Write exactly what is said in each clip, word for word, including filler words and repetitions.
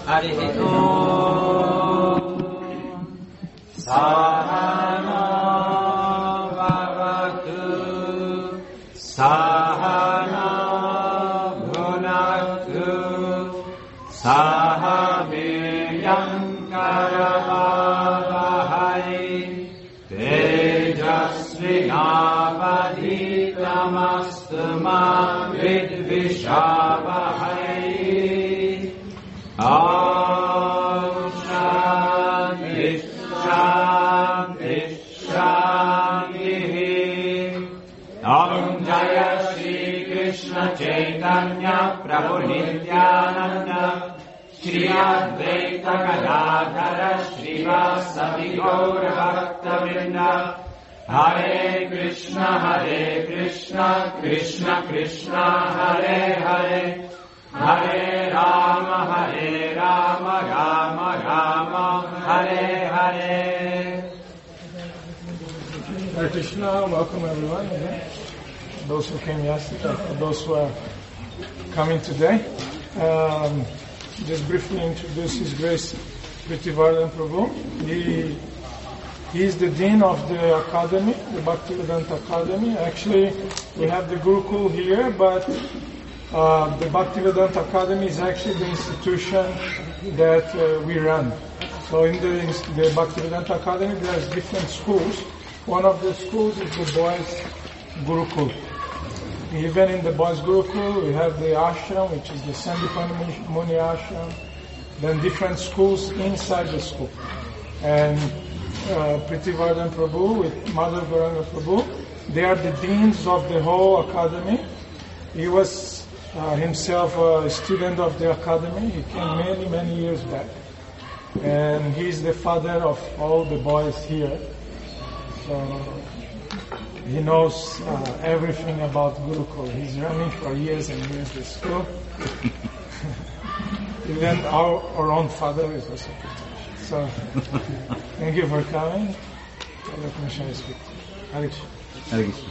Harihi Om. Sahana Bhavatu Sahana Bhunatu Saha Viryam Karavavahai Tejasvinavadhitamastu ma vidvishavahai. Om Shanti Shanti Shanti. Om Jaya Shri Krishna Chaitanya Prabhu Nityananda Shri Advaita Gadadhara Srivasadi Gaura Bhakta-vrinda. Hare Krishna Hare Krishna Krishna Krishna Hare Hare Hare Rama Hare Rama Rama Rama Hare Hare. Hare Krishna, welcome everyone again. Those who came yesterday, those who are coming today. Um, just briefly introduce His Grace Prithivardhan Prabhu. He He is the Dean of the Academy, the Bhaktivedanta Academy. Actually, we have the Gurukul here, but uh, the Bhaktivedanta Academy is actually the institution that uh, we run. So in the, the Bhaktivedanta Academy, there's different schools. One of the schools is the boys' Gurukul. Even in the boys' Gurukul, we have the ashram, which is the Sandipani Muni ashram. Then different schools inside the school. And uh, Prithivardhan Prabhu with Mother Gauranga Prabhu, they are the deans of the whole academy. He was uh, himself a student of the academy. He came many, many years back. And he's the father of all the boys here. So he knows uh, everything about Gurukul. He's running for years and years the school. Even our, our own father is also Krishna. So, thank you for coming. Hare Krishna. Hare Krishna.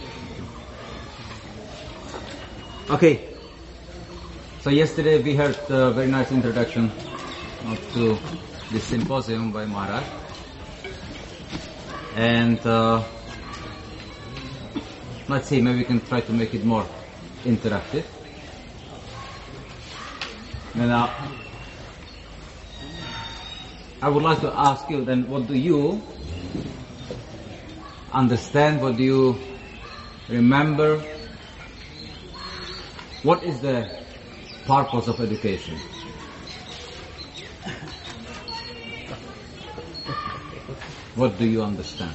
Okay. So yesterday we heard a very nice introduction to this symposium by Maharaj. And uh, let's see, maybe we can try to make it more interactive. And now, I would like to ask you then, what do you understand, what do you remember? What is the purpose of education? What do you understand?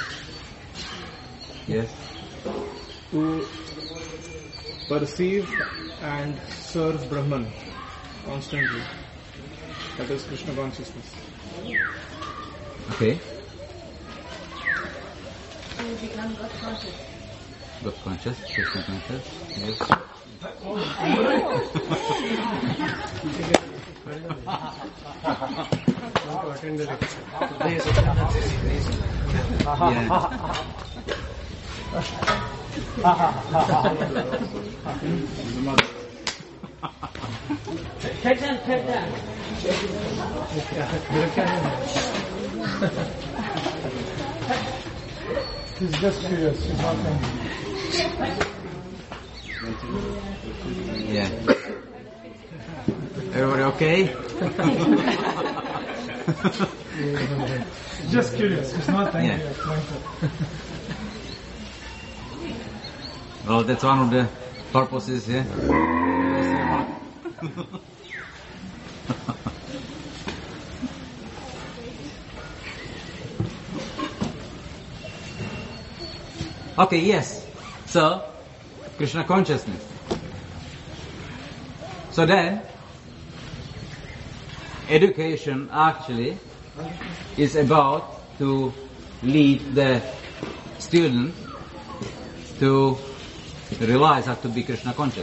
Yes? To perceive and serve Brahman constantly. That is Krishna consciousness. Okay. To become God conscious. God conscious, Krishna conscious, yes. To attend the lecture. Take that, take that. He's just curious. He's not angry. Yeah. Everybody okay? Just curious. He's not angry. Yeah. Yeah. Well, that's one of the purposes, yeah? Okay, yes. So, Krishna consciousness. So then, education actually is about to lead the student to realize how to be Krishna conscious.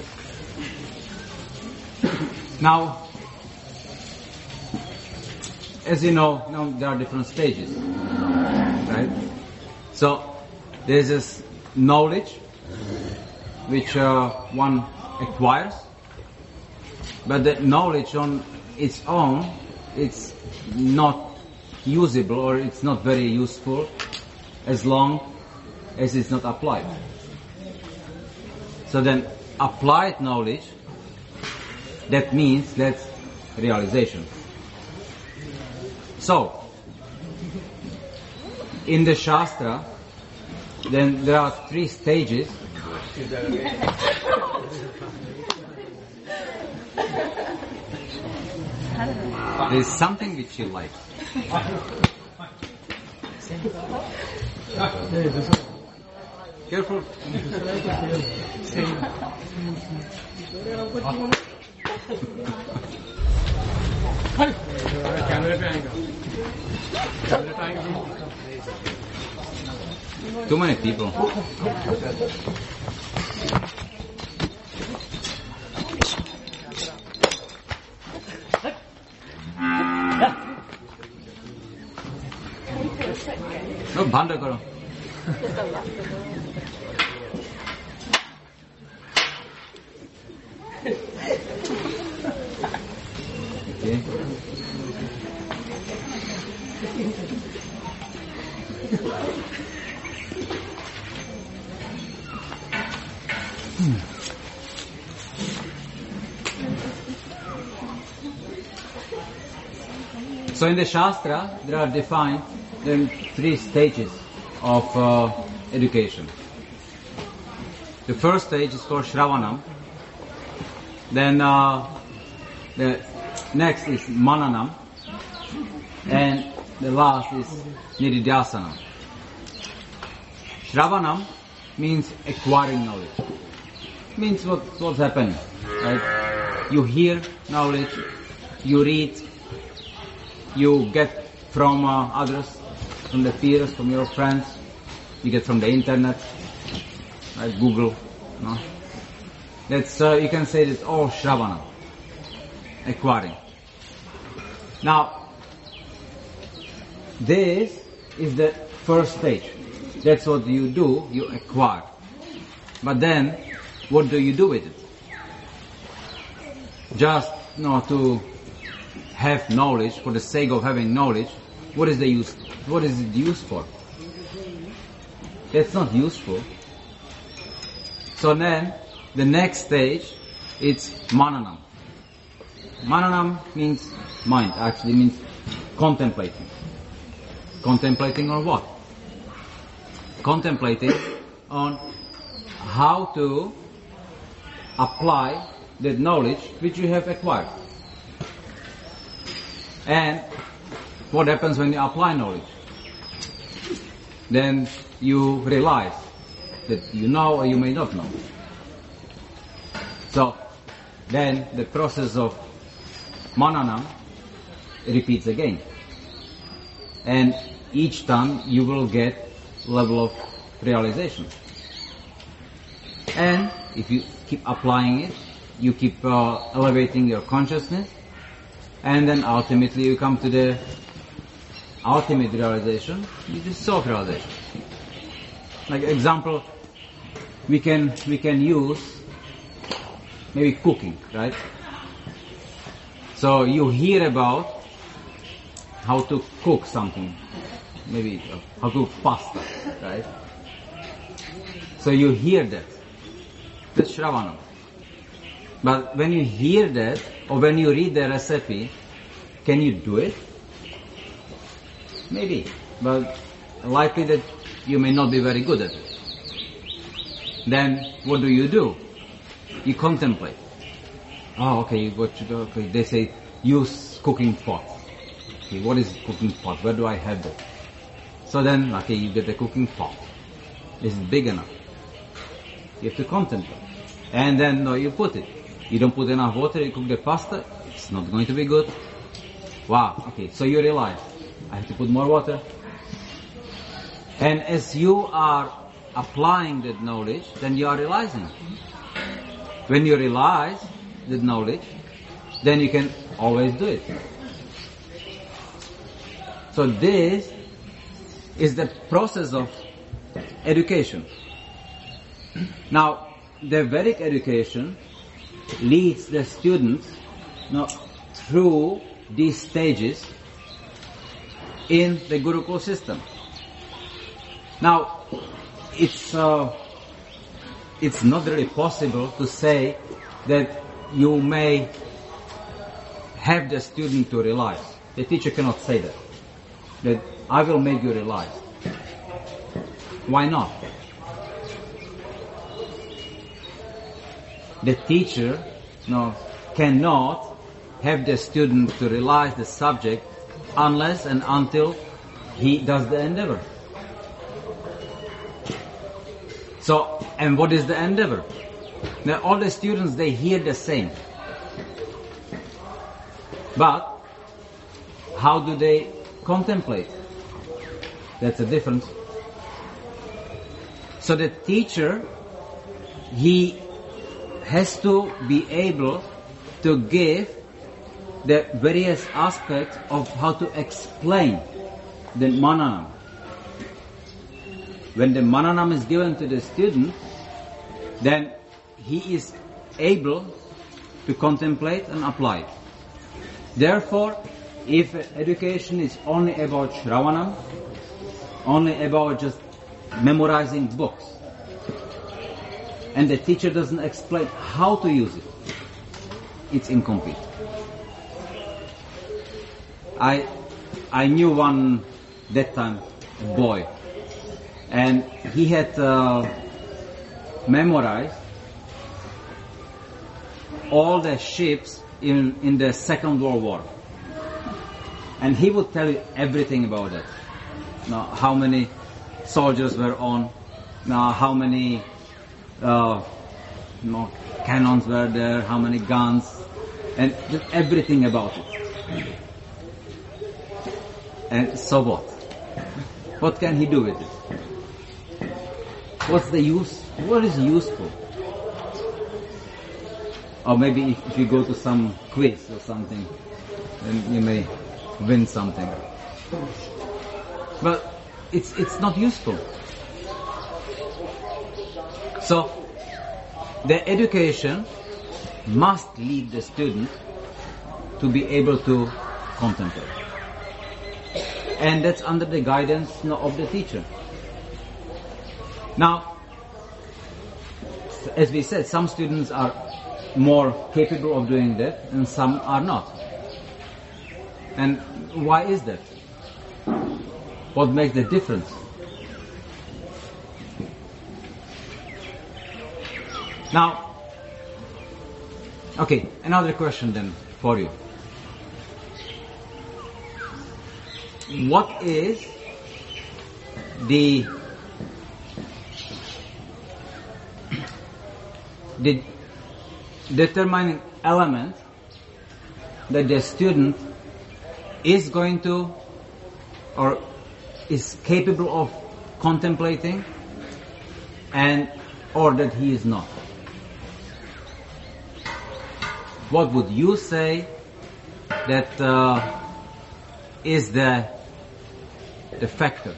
Now, as you know, now there are different stages, right? So, there's this knowledge which uh, one acquires, but the knowledge on its own it's not usable or it's not very useful as long as it's not applied. So then applied knowledge, that means that's realization. So, in the Shastra, then there are three stages. There's something which you like. Careful. Too many people. No, band karo. Okay. So in the Shastra, there are defined then three stages of uh, education. The first stage is called Shravanam. Then uh, the next is Mananam. And the last is Nididhyasanam. Shravanam means acquiring knowledge. Means what, what's happening. Right? You hear knowledge, you read, you get from uh, others, from the peers, from your friends, you get from the internet, like Google. No? That's uh, you can say it's all Shravana, acquiring. Now, this is the first stage. That's what you do, you acquire. But then, what do you do with it? Just you know, to have knowledge for the sake of having knowledge, what is the use? What is it used for? It's not useful. So then, the next stage, it's Mananam. Mananam means mind, actually means contemplating. Contemplating on what? Contemplating on how to apply that knowledge which you have acquired. And what happens when you apply knowledge? Then you realize that you know or you may not know. So, then the process of Mananam repeats again. And each time you will get level of realization. And if you keep applying it, you keep uh, elevating your consciousness, and then ultimately you come to the ultimate realization, which is self-realization. Like example, we can we can use maybe cooking, right? So you hear about how to cook something, maybe how to cook pasta, right? So you hear that. That's Shravana. But when you hear that, or when you read the recipe, can you do it? Maybe, but likely that you may not be very good at it. Then what do you do? You contemplate. Oh, okay, what you do? Okay, they say use cooking pot. Okay, what is cooking pot? Where do I have that? So then, okay, you get the cooking pot. Is it big enough? You have to contemplate. And then no, you put it. You don't put enough water, you cook the pasta, it's not going to be good. Wow, okay, so you realize, I have to put more water. And as you are applying that knowledge, then you are realizing. When you realize that knowledge, then you can always do it. So this is the process of education. Now, the Vedic education leads the students you know, through these stages in the Gurukul system. Now, it's uh, it's not really possible to say that you may have the student to realize. The teacher cannot say that. That I will make you realize. Why not? The teacher no, cannot have the student to realize the subject unless and until he does the endeavor. So, and what is the endeavor? Now, all the students, they hear the same. But, how do they contemplate? That's a difference. So the teacher, he has to be able to give the various aspects of how to explain the mananam. When the mananam is given to the student, then he is able to contemplate and apply it. Therefore, if education is only about Shravanam, only about just memorizing books, and the teacher doesn't explain how to use it, it's incomplete. I I knew one that time boy, and he had uh, memorized all the ships in in the Second World War, and he would tell you everything about it. Now, how many soldiers were on? Now, how many uh, you know, cannons were there? How many guns? And just everything about it. And so what? What can he do with it? What's the use? What is useful? Or maybe if, if you go to some quiz or something, then you may win something. But it's it's not useful. So the education must lead the student to be able to contemplate. And that's under the guidance of the teacher. Now, as we said, some students are more capable of doing that and some are not. And why is that? What makes the difference? Now, okay, another question then for you. What is the the determining element that the student is going to or is capable of contemplating and or that he is not? What would you say that uh, is the the factor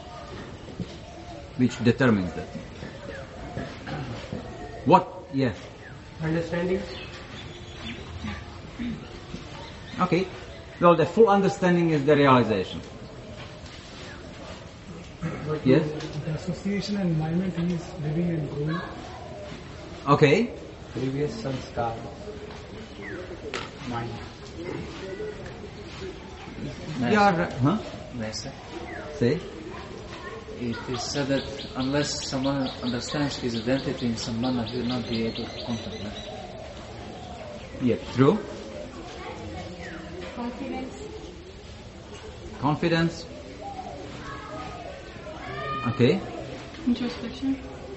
which determines that? What? Yes. Understanding. Okay. Well, the full understanding is the realization. But Yes. The association and environment he is living and growing. Okay. Previous sanskar. Mind. Yeah. Huh? Nasa. Say. It is said that unless someone understands his identity in some manner, he will not be able to contemplate. Yeah. True. Confidence. Confidence. Okay. Introspection.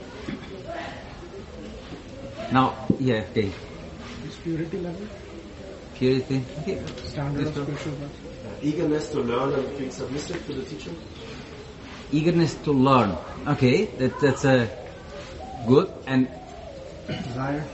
Now, yeah. Okay. His purity level, Purity. Okay. standard of Yes, sir. spiritual life. Eagerness to learn and being submissive to the teacher. Eagerness to learn. Okay. That that's a good and Desire,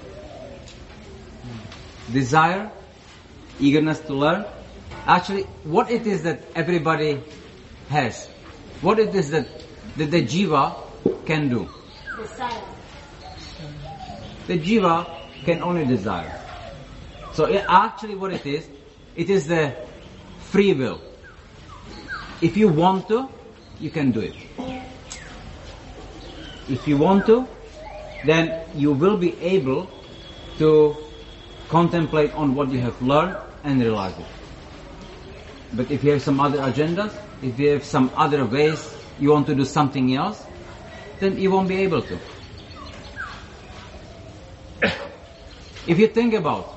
desire, eagerness to learn. Actually, what it is that everybody has, what it is that, that the jiva can do. Desire. The jiva can only desire. So it, actually what it is, it is the free will. If you want to, you can do it. If you want to, then you will be able to contemplate on what you have learned and realize it. But if you have some other agendas, if you have some other ways you want to do something else, then you won't be able to. If you think about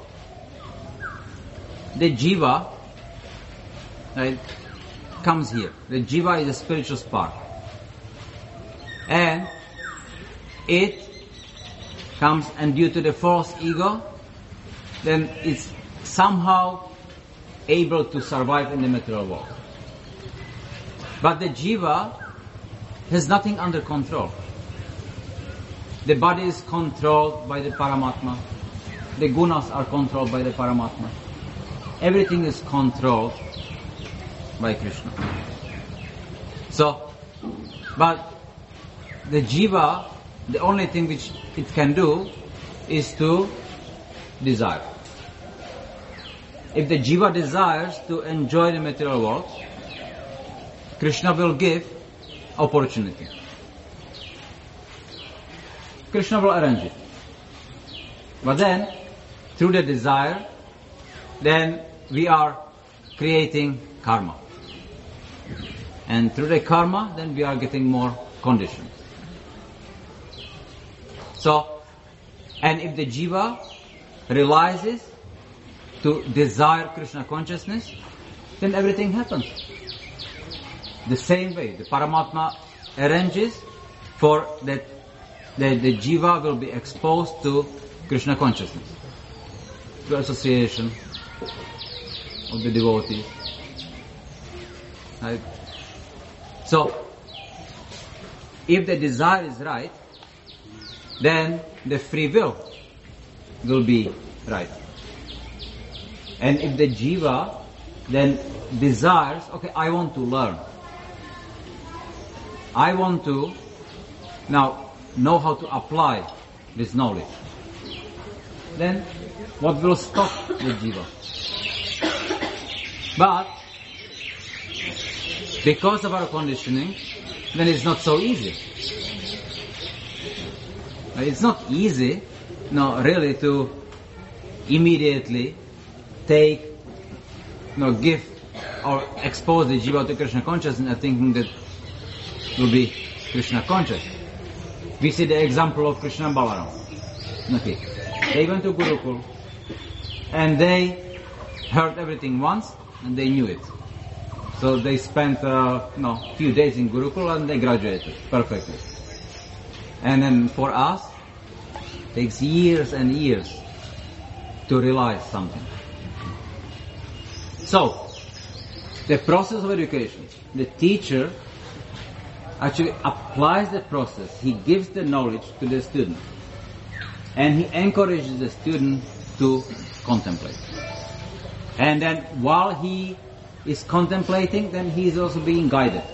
the jiva, right, comes here. The jiva is a spiritual spark. And it comes, and due to the false ego, then it's somehow able to survive in the material world. But the jiva has nothing under control. The body is controlled by the Paramatma. The gunas are controlled by the Paramatma. Everything is controlled by Krishna. So, but the jiva, the only thing which it can do is to desire. If the jiva desires to enjoy the material world, Krishna will give opportunity. Krishna will arrange it. But then, through the desire, then we are creating karma. And through the karma, then we are getting more conditions. So, and if the jiva realizes to desire Krishna consciousness, then everything happens. The same way, the Paramatma arranges for that the, the jiva will be exposed to Krishna consciousness, to association of the devotees. Right? So, if the desire is right, then the free will will be right. And if the jiva then desires, okay, I want to learn. I want to now know how to apply this knowledge. Then what will stop the jiva? But because of our conditioning, then it's not so easy. It's not easy, no, really, to immediately take, no, give or expose the jiva to Krishna consciousness, thinking that will be Krishna conscious. We see the example of Krishna and Balaram. Okay, they went to Gurukul and they heard everything once and they knew it. So they spent uh, no few days in Gurukul and they graduated perfectly. And then for us, it takes years and years to realize something. So, the process of education, the teacher actually applies the process. He gives the knowledge to the student. And he encourages the student to contemplate. And then while he is contemplating, then he is also being guided.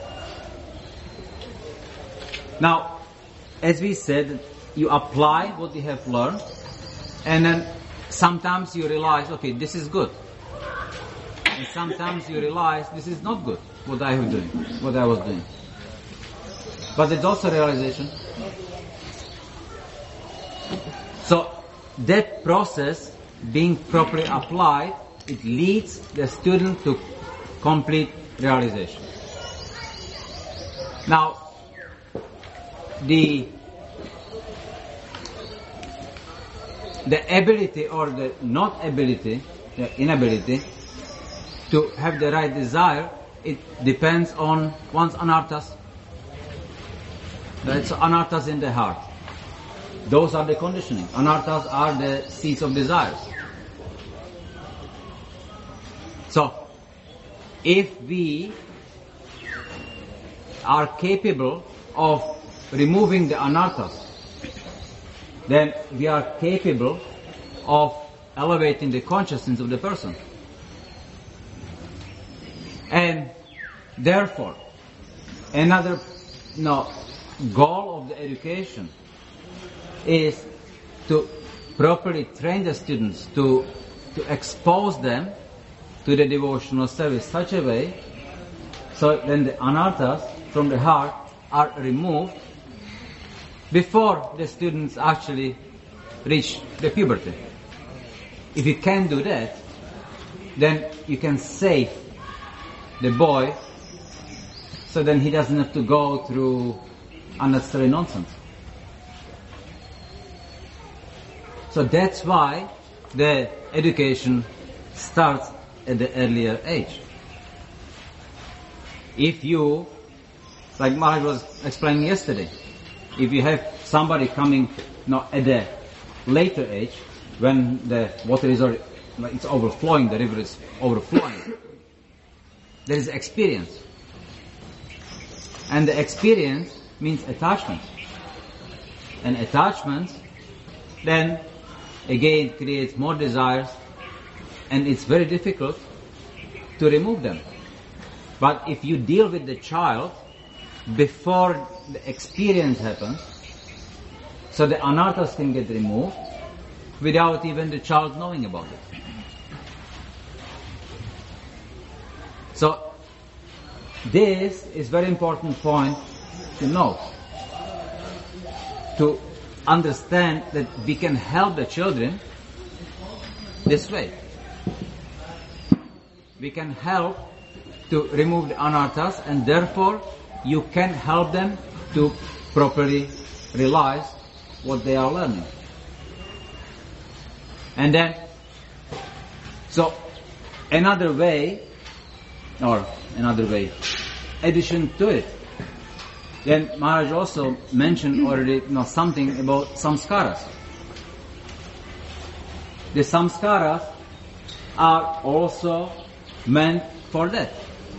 Now, as we said, you apply what you have learned, and then sometimes you realize, okay, this is good. And sometimes you realize this is not good, what I have doing, what I was doing. But there's also realization. So that process being properly applied, it leads the student to complete realization. Now, the the ability or the not ability, the inability to have the right desire, it depends on one's anarthas. That's anarthas in the heart. Those are the conditioning. Anarthas are the seeds of desires. So, if we are capable of removing the anarthas, then we are capable of elevating the consciousness of the person. And therefore, another no, goal of the education is to properly train the students, to, to expose them to the devotional service such a way so then the anarthas from the heart are removed before the students actually reach the puberty. If you can do that, then you can save the boy so then he doesn't have to go through unnecessary nonsense. So that's why the education starts at the earlier age. If you, like Maharaj was explaining yesterday, if you have somebody coming you know, at the later age, when the water is already, like it's overflowing, the river is overflowing, there is experience. And the experience means attachment. And attachment then again creates more desires, and it's very difficult to remove them. But if you deal with the child before the experience happens, so the anarthas can get removed without even the child knowing about it. So this is very important point to know, to understand that we can help the children this way. We can help to remove the anarthas, and therefore you can help them to properly realize what they are learning. And then, so another way, or another way, addition to it, then Maharaj also mentioned already you know, something about samskaras. The samskaras are also meant for that.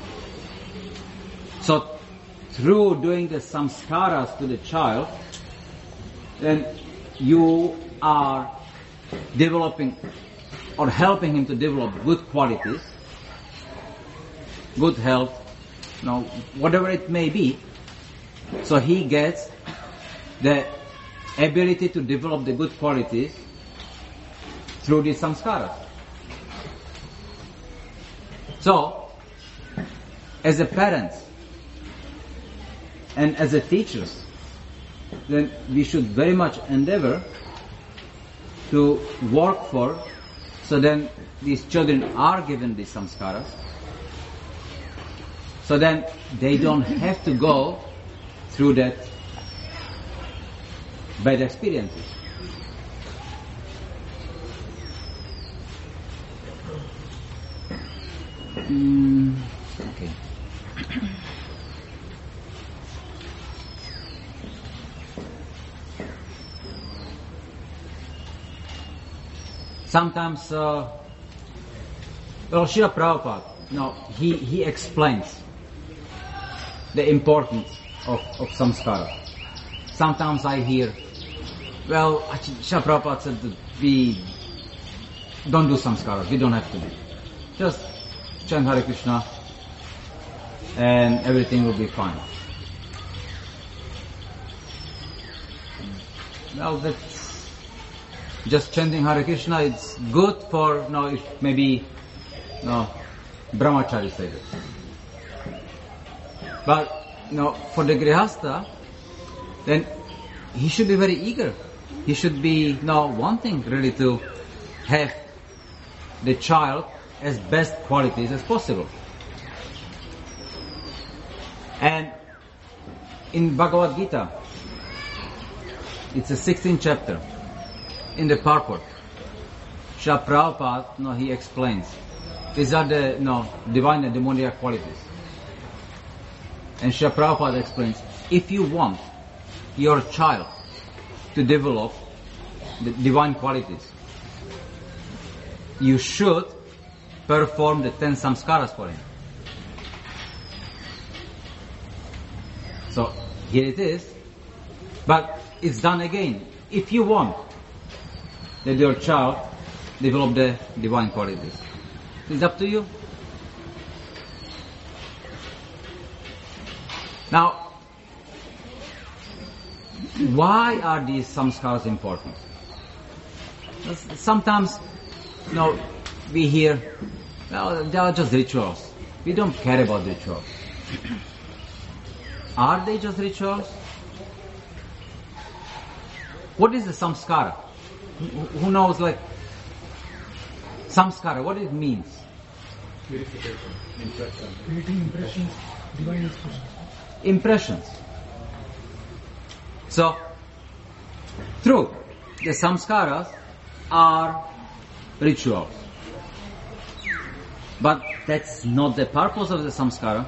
So through doing the samskaras to the child, then you are developing or helping him to develop good qualities, good health, you know, whatever it may be. So he gets the ability to develop the good qualities through these samskaras. So, as a parent and as a teacher, then we should very much endeavor to work for, so then these children are given these samskaras, so then they don't have to go through that bad experiences. Mm, okay. Sometimes, uh, well, Srila Prabhupada, no, he, he explains the importance of, of samskara. Sometimes I hear, well, Srila Prabhupada said that we don't do samskaras, we don't have to do. Just chant Hare Krishna and everything will be fine. Well, that's just chanting Hare Krishna, it's good for, you know, if maybe, you know, brahmachari say that. But, you know, for the grihastha, then he should be very eager. He should be, you know, wanting really to have the child as best qualities as possible. And in Bhagavad Gita, it's a sixteenth chapter, in the purport, Srila Prabhupada, you know, he explains, these are the you know, divine and demoniac qualities. And Srila Prabhupada explains, if you want your child to develop the divine qualities, you should perform the ten samskaras for him. So here it is, but it's done again. If you want that your child develop the divine qualities, it's up to you. Now, why are these samskaras important? Sometimes, you know, we hear, Well, they are just rituals. We don't care about rituals. Are they just rituals? What is the samskara? Who who knows, like, samskara, what it means? Purification, impression. Creating impressions, divine expression. Impressions. So, true, the samskaras are rituals. But that's not the purpose of the samskara.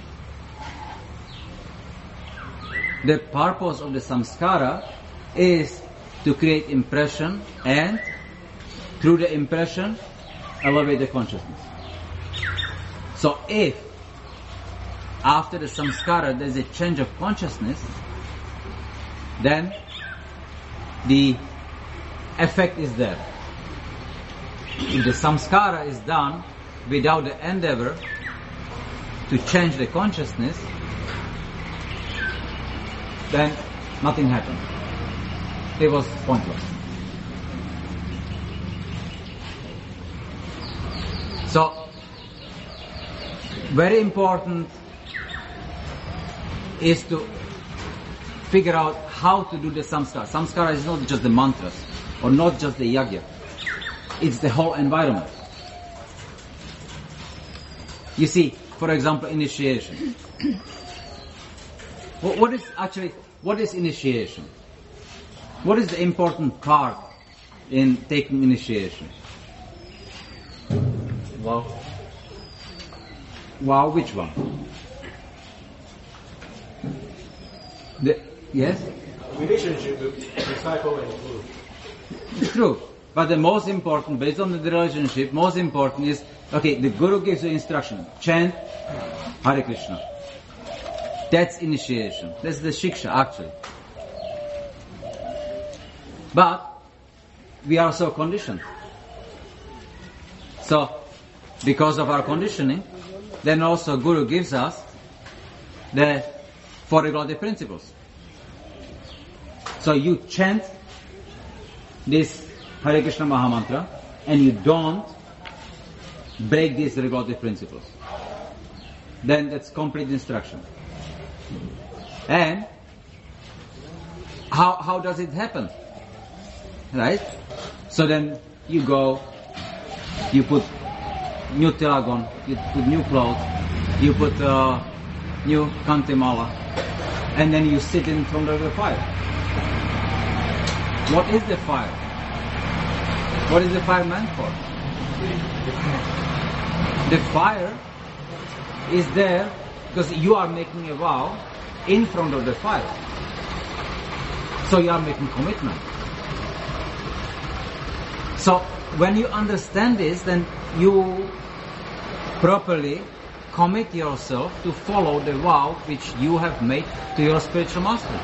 The purpose of the samskara is to create impression and through the impression elevate the consciousness. So if after the samskara there's a change of consciousness, then the effect is there. If the samskara is done without the endeavor to change the consciousness, then nothing happened. It was pointless. So, very important is to figure out how to do the samskara. Samskara is not just the mantras or not just the yagya. It's the whole environment. You see, for example, initiation. What, what is actually, what is initiation? What is the important part in taking initiation? Wow. Wow, which one? The, yes? Relationship with disciple and guru. True. But the most important, based on the relationship, most important is, okay, the guru gives you instruction. Chant Hare Krishna. That's initiation. That's the shiksha, actually. But we are so conditioned. So, because of our conditioning, then also Guru gives us the four regulative principles. So you chant this Hare Krishna Mahamantra and you don't break these regulative principles. Then that's complete instruction. And how how does it happen? Right? So then you go, you put new tilak on, you put new clothes, you put uh, new kantimala, and then you sit in front of the fire. What is the fire? What is the fire meant for? The fire is there because you are making a vow in front of the fire. So you are making commitment. So when you understand this, then you properly commit yourself to follow the vow which you have made to your spiritual master.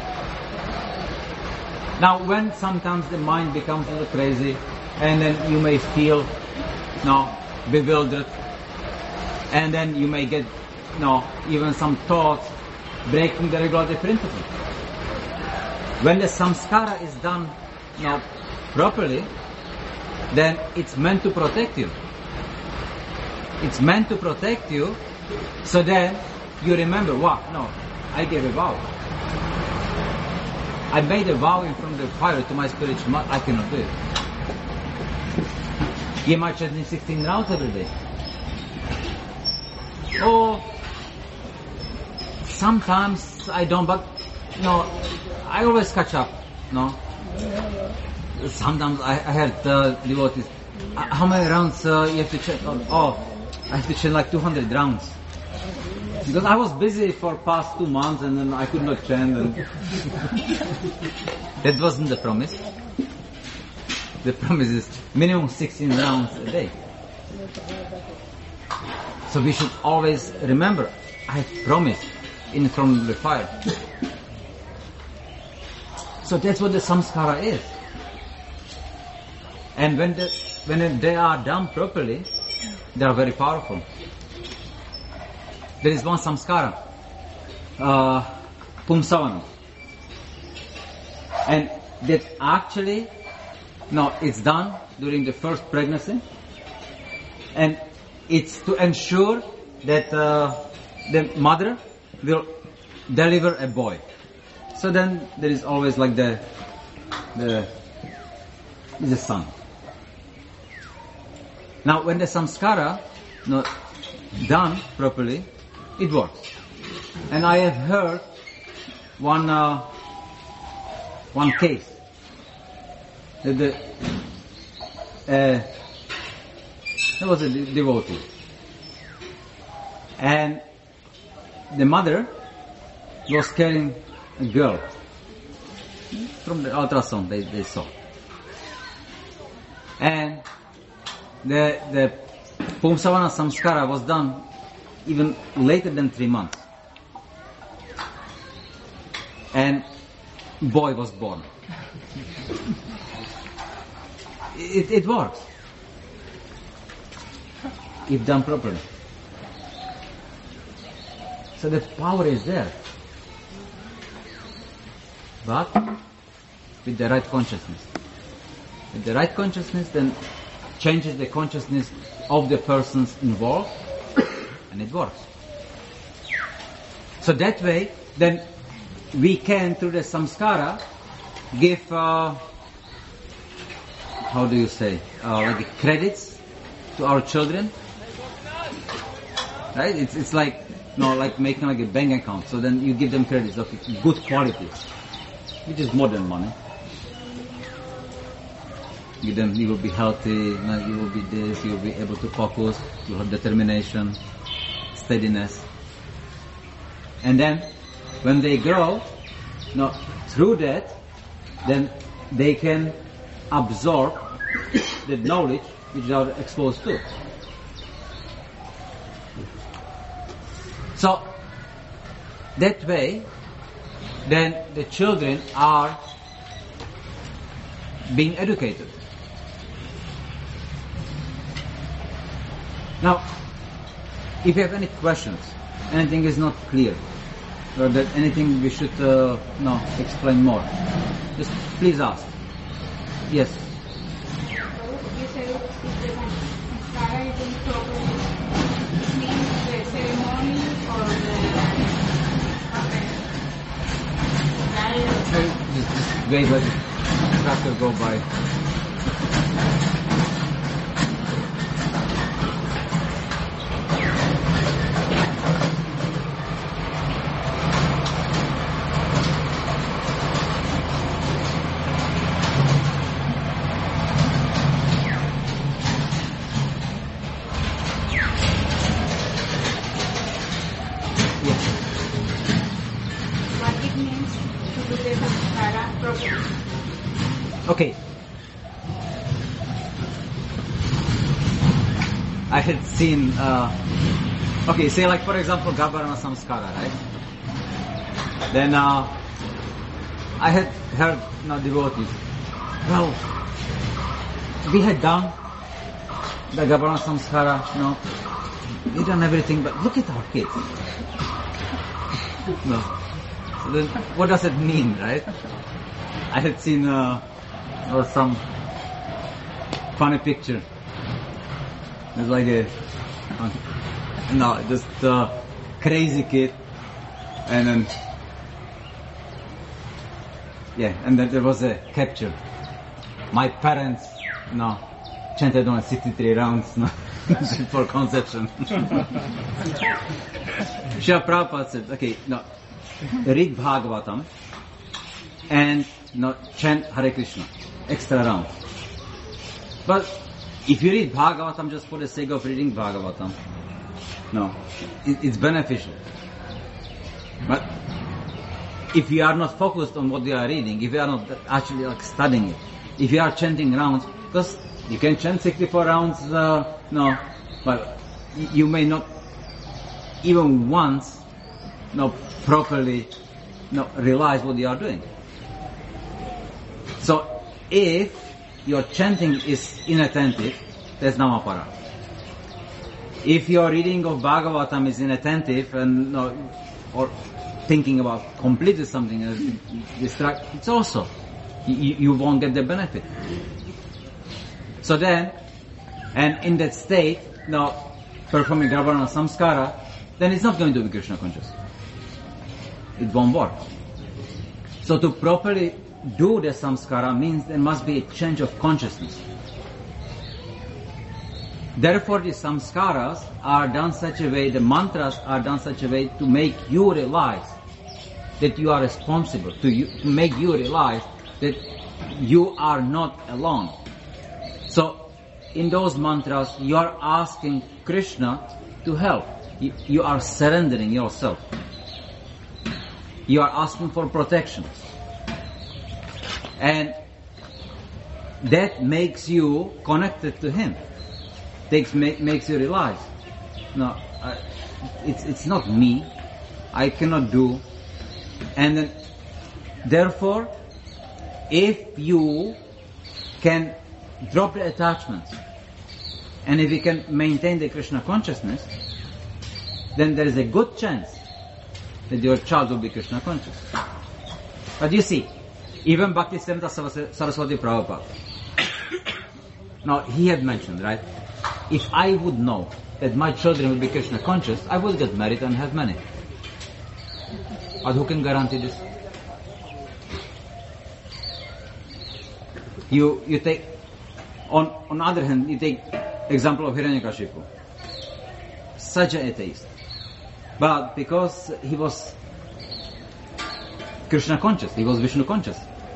Now when sometimes the mind becomes a little crazy and then you may feel you know, bewildered and then you may get you know, even some thoughts breaking the regulative principle. When the samskara is done you know, properly, then it's meant to protect you. It's meant to protect you, so then you remember, wow, no, I gave a vow. I made a vow in front of the fire to my spiritual mother, I cannot do it. Am I chanting sixteen rounds every day? Oh, sometimes I don't, but no, I always catch up, no. Sometimes I, I heard uh, devotees, uh, how many rounds uh, you have to chant? Oh, oh, I have to chant like two hundred rounds. Because I was busy for past two months and then I could not chant. And that wasn't the promise. The promise is minimum sixteen rounds a day. So we should always remember, I have promised in front of the fire. So that's what the samskara is. And when the, when they are done properly, they are very powerful. There is one samskara, uh, pumsavanam. And that actually, no, it's done during the first pregnancy. And it's to ensure that uh, the mother will deliver a boy. So then there is always like the the the son. Now when the samskara not done properly, it works. And I have heard one uh, one case that the uh, there was a de- devotee, and the mother was carrying a girl from the ultrasound they, they saw, and the the Pumsavana samskara was done even later than three months, and boy was born. It, it works if done properly. So the power is there, but with the right consciousness. With the right consciousness, then changes the consciousness of the persons involved, and it works. So that way, then we can, through the samskara, give, uh, how do you say, uh, like credits to our children, right? It's it's like, you know, like making like a bank account. So then you give them credits of good quality, which is modern money. You then you will be healthy, you know, you will be this, you will be able to focus, you will have determination, steadiness. And then, when they grow, you know, through that, then they can absorb the knowledge which they are exposed to. So, that way, then the children are being educated. Now, if you have any questions, anything is not clear, or that anything we should uh, no, explain more, just please ask. Yes? So you said if the samskara is improper, it means the ceremony or the that is Just, just wait, let the tractor go by. what it means to do the samskara properly. Okay. I had seen, uh, okay, say like for example Garbharana Samskara, right? Then uh, I had heard you know, devotees, well, we had done the Garbharana Samskara, you know, we done everything, but look at our kids. No. So then what does it mean, right? I had seen uh, or some funny picture. It's like a uh, no, just a crazy kid, and then yeah, and then there was a capture. My parents, no, chanted on sixty-three rounds, no, for conception. Srila Prabhupada said, okay, no, read Bhagavatam and no, chant Hare Krishna, extra round. But if you read Bhagavatam just for the sake of reading Bhagavatam, no, it, it's beneficial. But if you are not focused on what you are reading, if you are not actually like studying it, if you are chanting rounds, because you can chant sixty-four rounds, uh, no, but you may not even once, no, properly, no, realize what you are doing. So, if your chanting is inattentive, that's namapara. If your reading of Bhagavatam is inattentive and no, or thinking about completely something else, distract, it's also you, you won't get the benefit. So then, and in that state, now performing Dharvana Samskara, then it's not going to be Krishna conscious. It won't work. So to properly do the Samskara means there must be a change of consciousness. Therefore the Samskaras are done such a way, the mantras are done such a way to make you realize that you are responsible, to, you, to make you realize that you are not alone. So in those mantras you are asking Krishna to help. You, you are surrendering yourself. You are asking for protection. And that makes you connected to Him. Takes, make, makes you realize, no, I, it's, it's not me. I cannot do. And then, therefore, if you can drop the attachments, and if you can maintain the Krishna consciousness, then there is a good chance that your child will be Krishna conscious. But you see, even Bhaktisiddhanta Saraswati Prabhupada, now he had mentioned, right, if I would know that my children will be Krishna conscious, I will get married and have many. But who can guarantee this? You you take, on on the other hand, you take example of Hiranyakashipu, such an atheist, but because he was Krishna conscious, he was Vishnu conscious,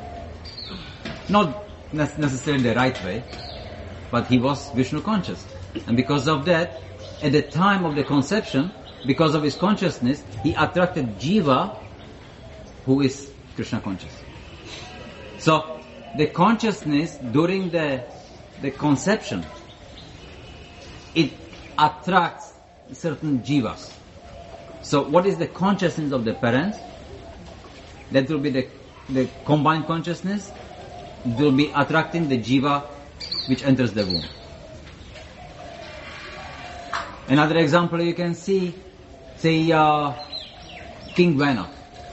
not necessarily the right way, but he was Vishnu conscious, and because of that, at the time of the conception, because of his consciousness, he attracted Jiva, who is Krishna conscious. So the consciousness during the the conception, it attracts certain jivas. So what is the consciousness of the parents? That will be the the combined consciousness. It will be attracting the jiva which enters the womb. Another example you can see, say uh, King Vena.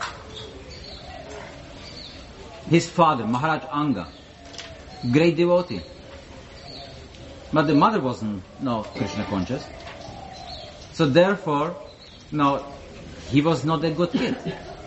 His father, Maharaj Anga, great devotee. But the mother wasn't no Krishna conscious. So therefore, no, he was not a good kid.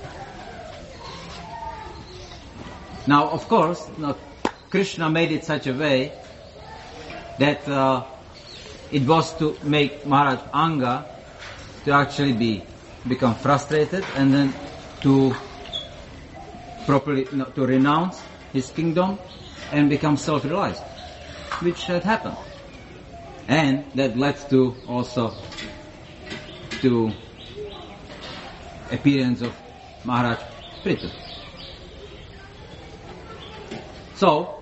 Now, of course, no, Krishna made it such a way that uh, it was to make Maharaj Anga to actually be become frustrated and then to properly no, to renounce his kingdom and become self-realized, which had happened, and that led to also to appearance of Maharaj Prithu. So,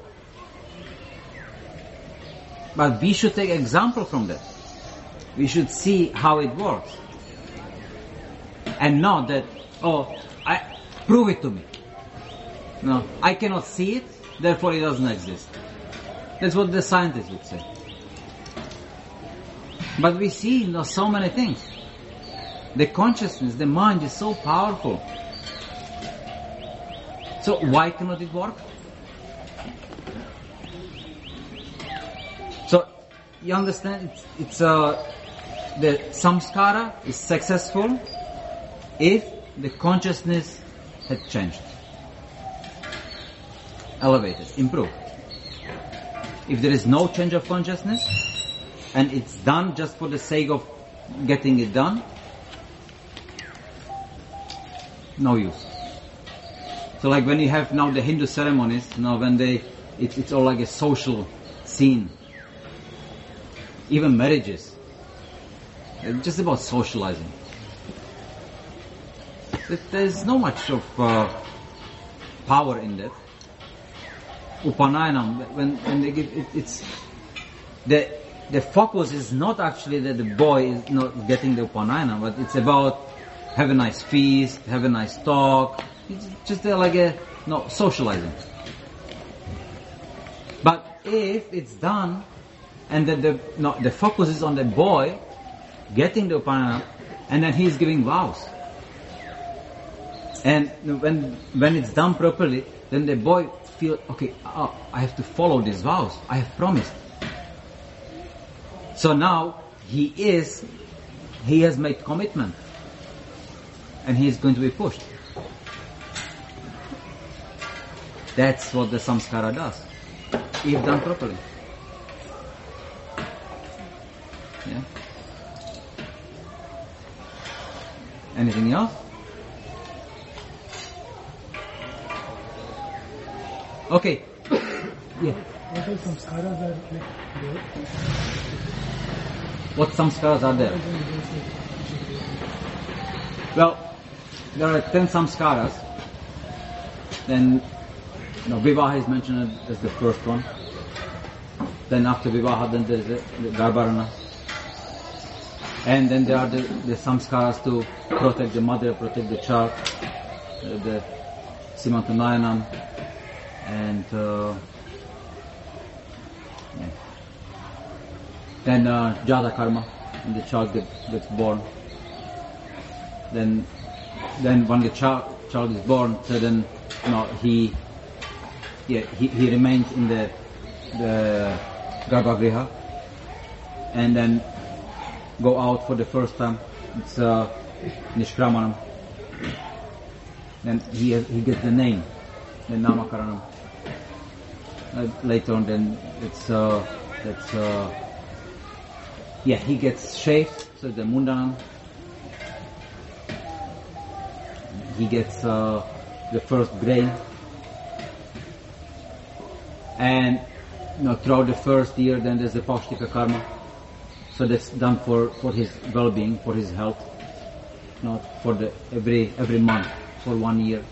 but we should take example from that. We should see how it works, and not that, oh, I prove it to me. No, I cannot see it, therefore it doesn't exist. That's what the scientists would say. But we see, you know, so many things. The consciousness, the mind is so powerful. So why cannot it work? So you understand, it's, it's uh, the samskara is successful if the consciousness had changed, elevated, improved. If there is no change of consciousness and it's done just for the sake of getting it done, no use. So like when you have now the Hindu ceremonies, you know, when they, it, it's all like a social scene. Even marriages, it's just about socializing. There's no much of uh, power in that. Upanayanam, when, when they give it, it's the the focus is not actually that the boy is not getting the Upanayanam, but it's about have a nice feast, have a nice talk. It's just uh, like a no socializing. But if it's done, and that the no, the focus is on the boy getting the Upanayanam, and then he's giving vows. And when when it's done properly, then the boy feel, okay, oh, I have to follow these vows. I have promised. So now he is, he has made commitment, and he is going to be pushed. That's what the samskara does, if done properly. Yeah. Anything else? Okay. Yeah. What are samskaras are like there? What samskaras are there? Well, there are ten samskaras. Then, you know, Vivaha is mentioned as the first one. Then after Vivaha, then there is the, the Garbharana. And then there are the, the samskaras to protect the mother, protect the child, uh, the Simantanayanam, and uh, yeah. Then uh, Jada Karma, when the child get, gets born. Then, then when the child child is born, so then you know, he, yeah, he he remains in the the Garbhagriha, and then go out for the first time. It's uh, Nishkramanam. Then he has, he gets the name, the Namakaranam. Uh, later on, then it's uh, it's uh, yeah, he gets shaved, so the Mundanam. He gets uh, the first grain, and you know, throughout the first year, then there's the Paushtika Karma. So that's done for, for his well-being, for his health, not for the every every month for one year.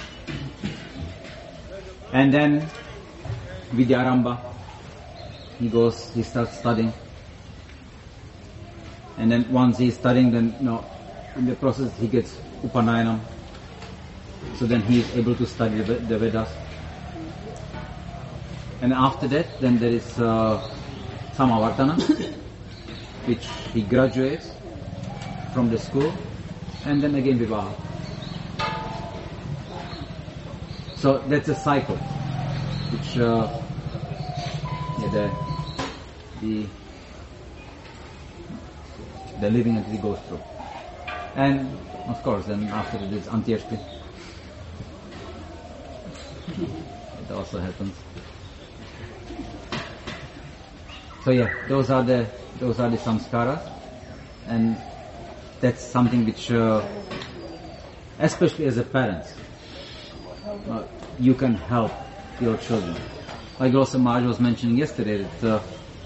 And then Vidyarambha, he goes, he starts studying, and then once he's studying, then you know, in the process he gets Upanayanam. So then he is able to study the, the Vedas. And after that, then there is uh, Samavartana, which he graduates from the school, and then again Vivaha. So that's a cycle, which uh, yeah, the the the living entity goes through. And of course, then after it is Antyeshti. It also happens. So yeah, those are the those are the samskaras, and that's something which, uh, especially as a parent, uh, you can help your children. Like also Maharaj was mentioning yesterday, that uh,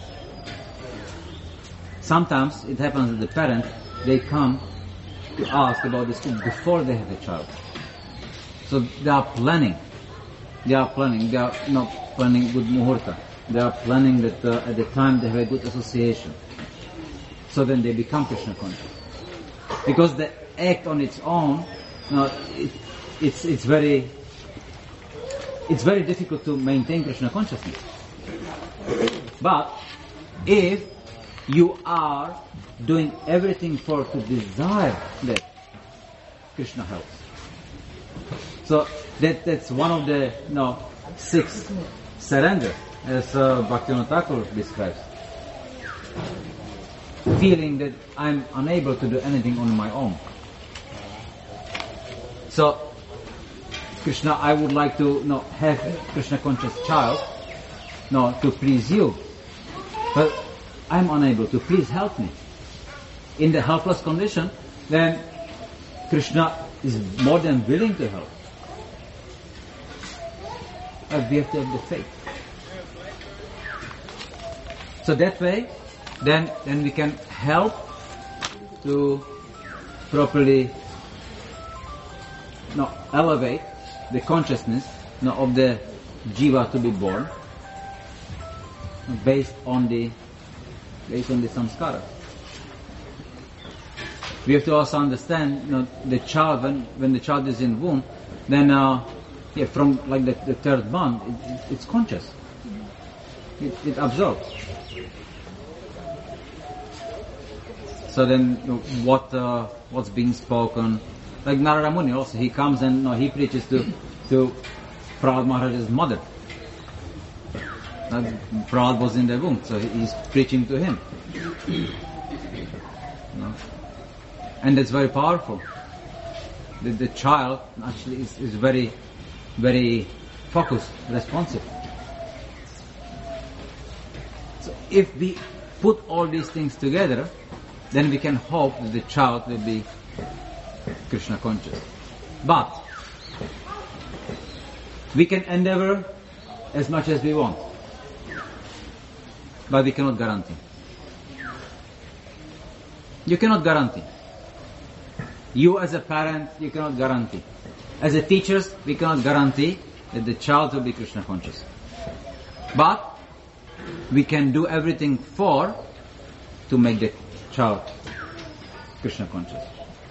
sometimes it happens that the parent, they come to ask about the school before they have a child. So they are planning. They are planning. They are not planning good muhurta. They are planning that uh, at the time they have a good association. So then they become Krishna conscious. Because the act on its own, you know, it, it's it's very it's very difficult to maintain Krishna consciousness. But if you are doing everything for to desire that, Krishna helps. So that that's one of the you know, six surrender, as uh, Bhaktivinoda Thakur describes. Feeling that I'm unable to do anything on my own. So, Krishna, I would like to you know, have Krishna conscious child, you know, to please you. But I'm unable to, please help me. In the helpless condition, then Krishna is more than willing to help. But we have to have the faith. So that way, then then we can help to properly you know, elevate the consciousness you know, of the jiva to be born based on the based on the samskara. We have to also understand you know, the child, when when the child is in womb, then uh, yeah, from like the, the third month, it, it, it's conscious. It, it absorbs. So then, you know, what uh, what's being spoken, like Narada Muni also, he comes and you know, he preaches to to Prahlad Maharaj's mother. Prahlad was in the womb, so he's preaching to him. You know? And that's very powerful. The, the child actually is, is very, very focused, responsive. So if we put all these things together, then we can hope that the child will be Krishna conscious. But we can endeavor as much as we want, but we cannot guarantee. You cannot guarantee. You as a parent, you cannot guarantee. As a teachers, we cannot guarantee that the child will be Krishna conscious. But we can do everything for to make the child Krishna conscious.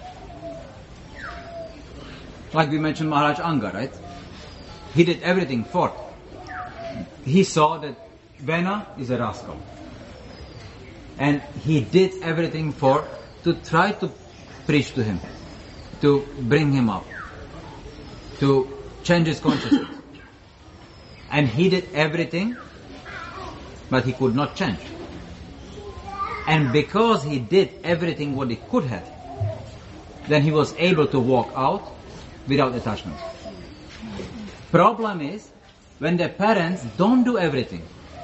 Like we mentioned Maharaj Anga, right? He did everything for. He saw that Vena is a rascal. And he did everything for to try to preach to him, to bring him up, to change his consciousness. And he did everything, but he could not change. And because he did everything what he could have, then he was able to walk out without attachment. Problem is, when the parents don't do everything,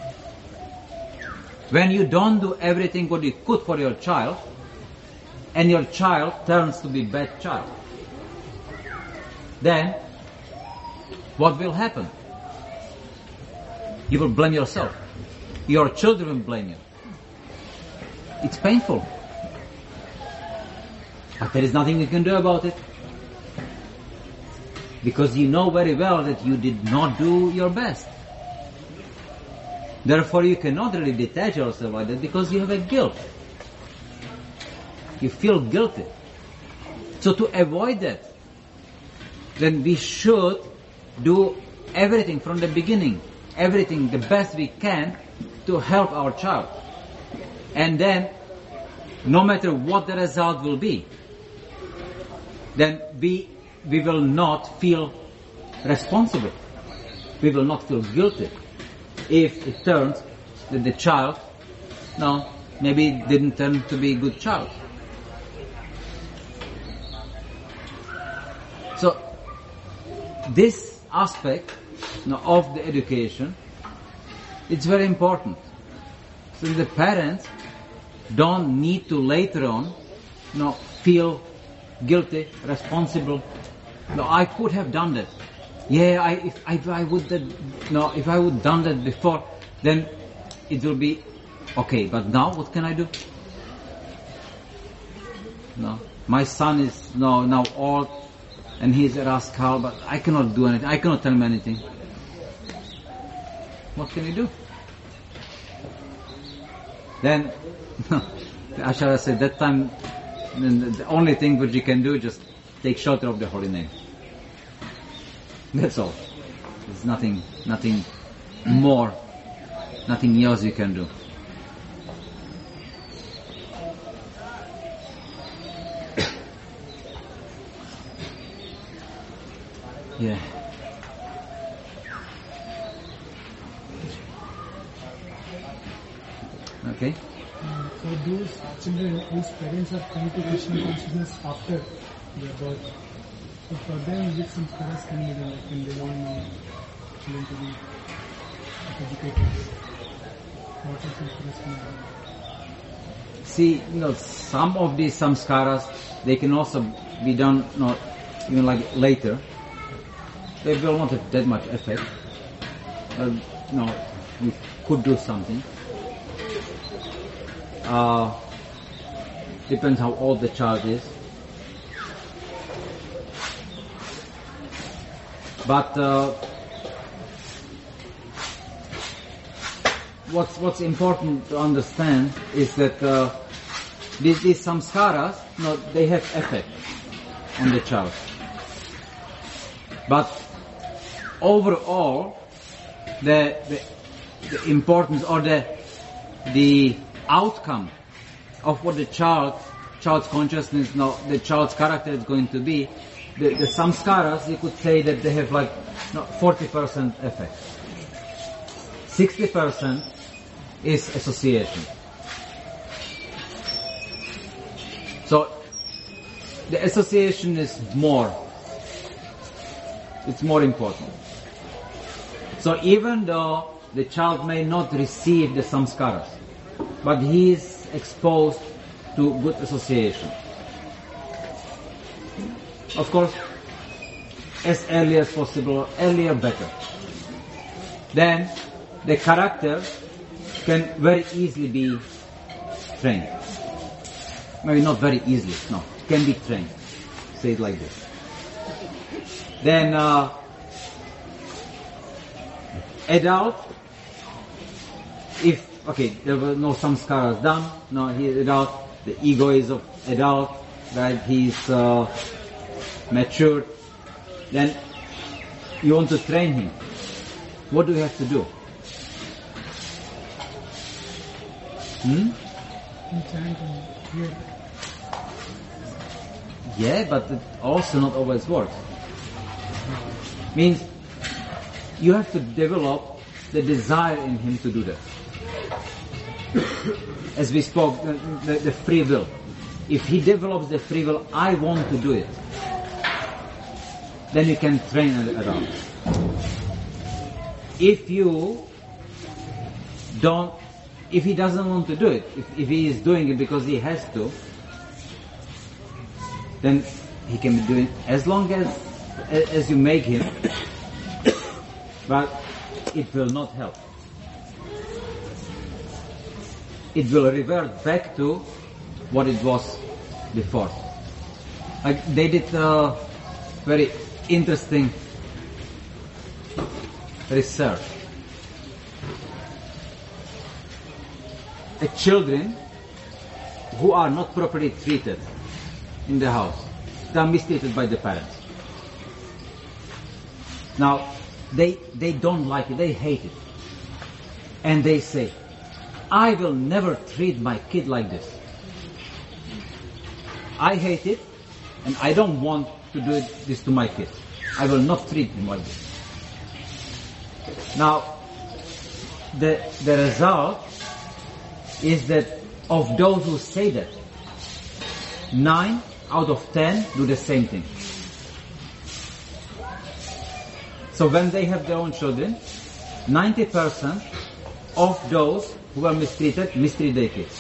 when you don't do everything what you could for your child, and your child turns to be bad child, then what will happen? You will blame yourself. Your children will blame you. It's painful. But there is nothing you can do about it. Because you know very well that you did not do your best. Therefore you cannot really detach yourself like that because you have a guilt. You feel guilty. So to avoid that, then we should do everything from the beginning, everything the best we can to help our child. And then, no matter what the result will be, then we we will not feel responsible. We will not feel guilty if it turns that the child, no, maybe didn't turn to be a good child. So, this aspect, you know, of the education, it's very important. So the parents don't need to later on, you know, feel guilty, responsible. No, I could have done that. Yeah, I, if, I, if I would that, no, if I would done that before, then it will be okay. But now, what can I do? No, my son is no now old, and he's a rascal. But I cannot do anything. I cannot tell him anything. What can you do? Then, Acharya said that time, the only thing which you can do is just take shelter of the holy name. That's all. There's nothing, nothing more, nothing else you can do. Yeah. Okay. Uh, for those children whose parents have come to Krishna consciousness after their birth, so for them, which samskaras can be done like when they want now children to be educated? What are samskaras can be done? See, you know, some of these samskaras, they can also be done, not even like later. They will not have that much effect. But, you know, we could do something. Uh, depends how old the child is. But uh, what's what's important to understand is that uh, these, these samskaras, you know, they have effect on the child. But overall, the, the the importance or the the outcome of what the child child's consciousness, you know, the child's character is going to be, the, the samskaras, you could say that they have like, you know, forty percent effect. sixty percent is association. So the association is more, it's more important. So even though the child may not receive the samskaras, but he is exposed to good association. Of course, as early as possible, earlier better. Then the character can very easily be trained. Maybe not very easily, no, can be trained. Say it like this. Then uh, adult, if, okay, there were no samskaras done, no, he adult, the ego is of adult, right, he's uh, matured, then you want to train him. What do you have to do? Hmm? Yeah, but it also not always works. Means you have to develop the desire in him to do that. As we spoke, the, the, the free will. If he develops the free will, I want to do it, then you can train it around. If you don't, if he doesn't want to do it, if, if he is doing it because he has to, then he can be doing as long as as you make him, but it will not help. It will revert back to what it was before. Like they did a very interesting research. The children who are not properly treated in the house, they are mistreated by the parents. Now, they they don't like it, they hate it. And they say, I will never treat my kid like this. I hate it, and I don't want to do this to my kid. I will not treat him like this. Now, the the result is that of those who say that, nine out of ten do the same thing. So when they have their own children, ninety percent of those who are mistreated, mistreat their kids.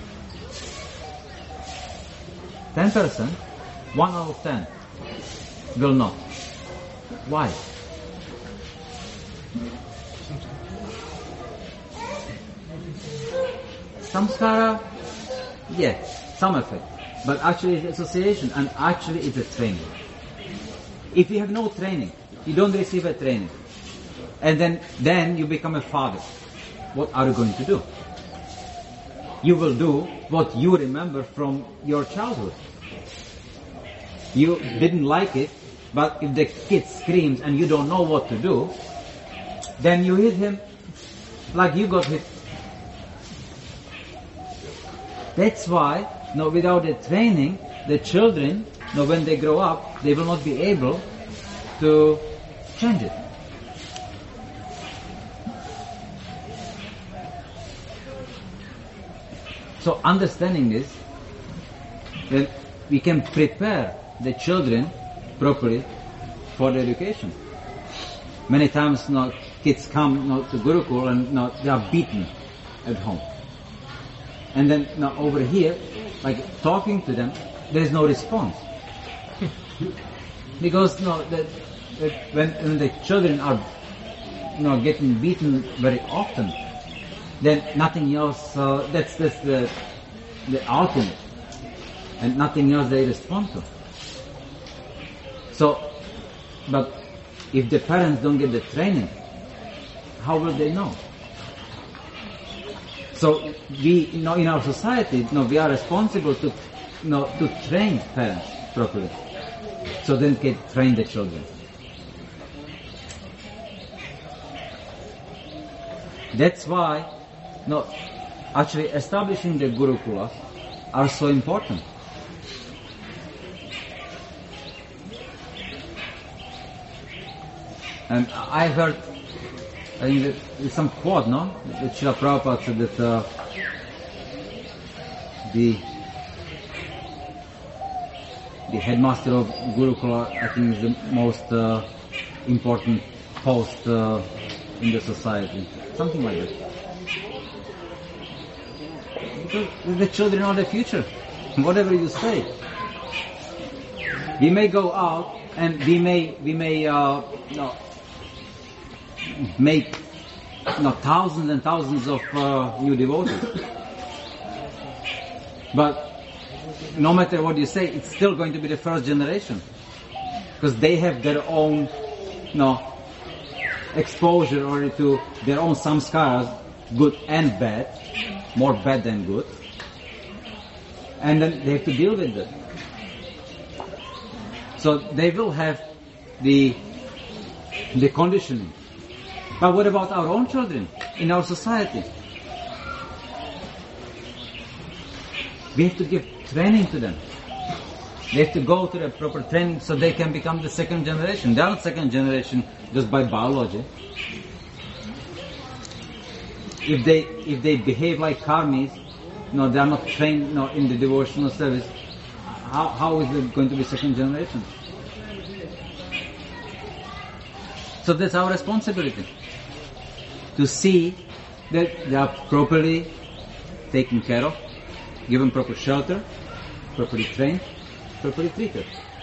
ten percent, one out of ten, will not. Why? Samskara, yeah, some effect. But actually it's association, and actually it's a training. If you have no training, you don't receive a training, and then, then you become a father, what are you going to do? You will do what you remember from your childhood. You didn't like it, but if the kid screams and you don't know what to do, then you hit him like you got hit. That's why, no, without the training, the children, no, when they grow up, they will not be able to change it. So understanding this, then we can prepare the children properly for the education. Many times, you know, kids come, you know, to Gurukul and, you know, they are beaten at home. And then, you know, over here, like talking to them, there is no response. Because, you know, the, the, when, when the children are, you know, getting beaten very often, then nothing else, uh, that's, that's the, the ultimate. And nothing else they respond to. So, but if the parents don't get the training, how will they know? So we, you know, in our society, you know, we are responsible to, you know, to train parents properly, so then can train the children. That's why, you know, actually establishing the Gurukulas are so important. And I heard, I think there's some quote, no? That Srila Prabhupada said that uh, the the headmaster of Gurukula, I think, is the most uh, important post uh, in the society. Something like that. Because the children are the future. Whatever you say. We may go out and we may we may uh, you know, make you know, thousands and thousands of uh, new devotees. But no matter what you say, it's still going to be the first generation. Because they have their own you know, exposure already to their own samskaras, good and bad, more bad than good. And then they have to deal with it. So they will have the the conditioning. But what about our own children in our society? We have to give training to them. They have to go to the proper training so they can become the second generation. They are not second generation just by biology. If they if they behave like karmis, no, they are not trained no, in the devotional service. How how is it going to be second generation? So that's our responsibility to see that they are properly taken care of, given proper shelter, properly trained, properly treated.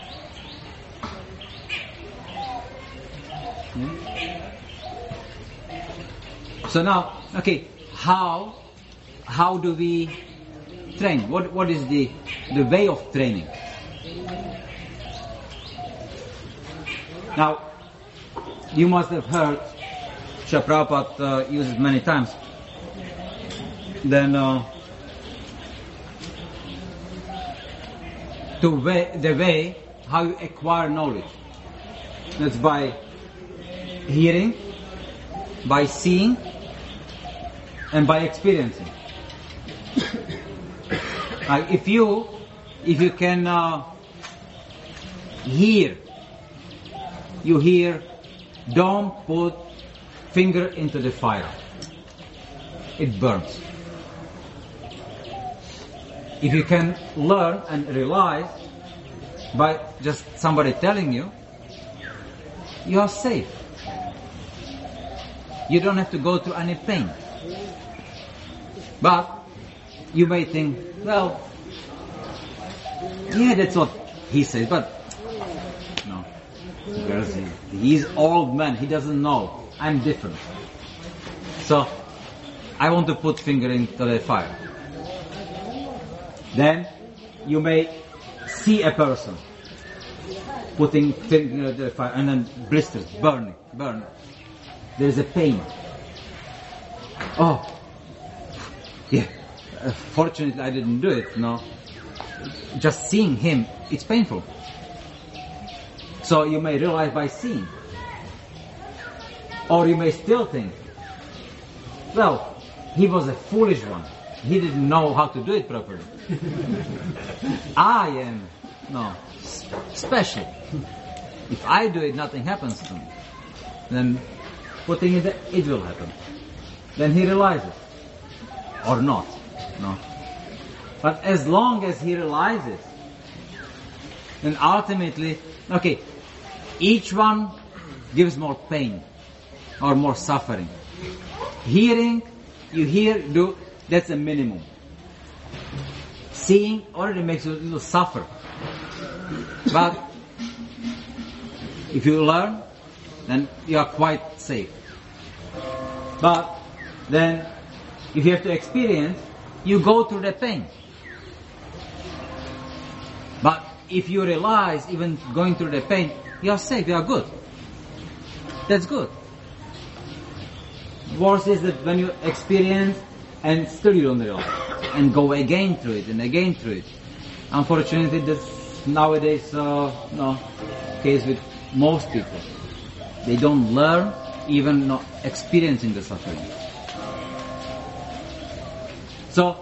Yeah. So now, okay, how how do we train? What what is the the way of training? Now, you must have heard Srila Prabhupada uh, use it many times. Then uh, to way, the way how you acquire knowledge. That's by hearing, by seeing, and by experiencing. Like if you if you can uh, hear, you hear, don't put finger into the fire. It burns. If you can learn and realize by just somebody telling you, you are safe. You don't have to go through any pain. But you may think, well, yeah, that's what he says, but no. Because he, he's old man, he doesn't know. I'm different. So, I want to put finger into the fire. Then, you may see a person putting finger into the fire and then blisters, burning, burning. There is a pain. Oh, yeah. Uh, fortunately, I didn't do it. No, just seeing him, it's painful. So you may realize by seeing, or you may still think, well, he was a foolish one. He didn't know how to do it properly. I am no special. If I do it, nothing happens to me. Then putting it, it will happen. Then he realizes, or not. No. But as long as he realizes, then ultimately, okay, each one gives more pain or more suffering. Hearing, you hear, do, that's a minimum. Seeing already makes you, you suffer. But if you learn, then you are quite safe. But then, if you have to experience, you go through the pain. But if you realize, even going through the pain, you are safe, you are good. That's good. Worse is that when you experience and still you don't realize, and go again through it and again through it. Unfortunately, that's nowadays uh, no case with most people. They don't learn, even not experiencing the suffering. So,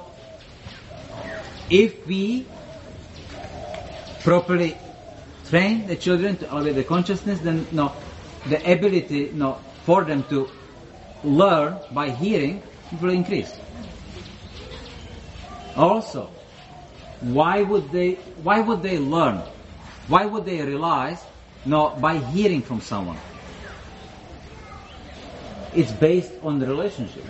if we properly train the children to elevate the consciousness, then no, the ability no, for them to learn by hearing will increase. Also, why would they why would they learn Why would they realize? No, by hearing from someone. It's based on the relationship.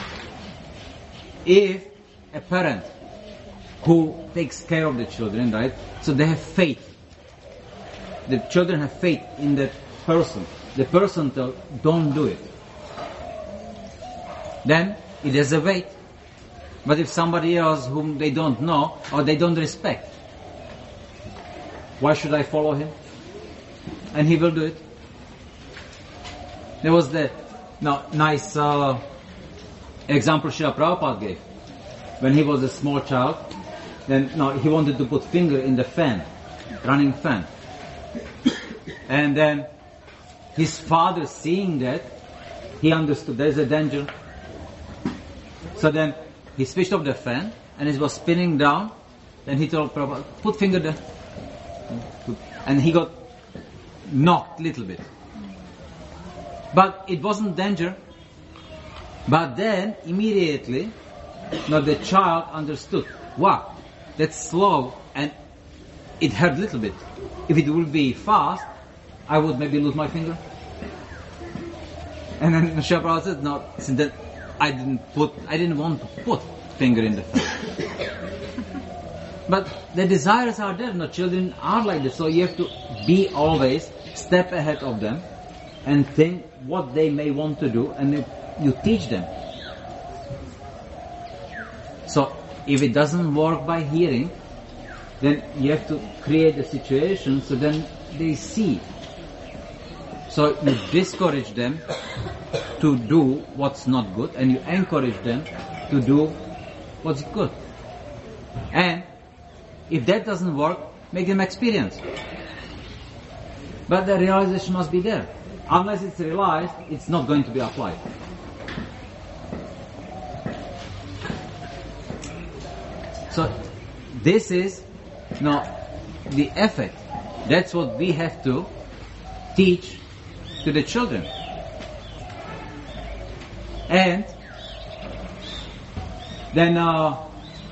If a parent who takes care of the children, right, so they have faith. The children have faith in the person. The person tells, don't do it. Then it has a weight. But if somebody else whom they don't know or they don't respect, why should I follow him? And he will do it. There was the no, nice uh, example Srila Prabhupada gave. When he was a small child, then no, he wanted to put finger in the fan, running fan. And then his father, seeing that, he understood there's a danger. So then he switched off the fan and it was spinning down. Then he told Prabhupada, put finger there. And he got knocked a little bit. But it wasn't danger. But then immediately, now the child understood, wow, that's slow and it hurt a little bit. If it would be fast, I would maybe lose my finger. And then Srila Prabhupada said, no, since that I didn't put, I didn't want to put finger in the fan. But the desires are there. No, children are like this. So you have to be always step ahead of them and think what they may want to do, and you, you teach them. So if it doesn't work by hearing, then you have to create a situation so then they see. So you discourage them to do what's not good, and you encourage them to do what's good. And if that doesn't work, make them experience. But the realization must be there. Unless it's realized, it's not going to be applied. So this is no the effect. That's what we have to teach to the children. And then uh,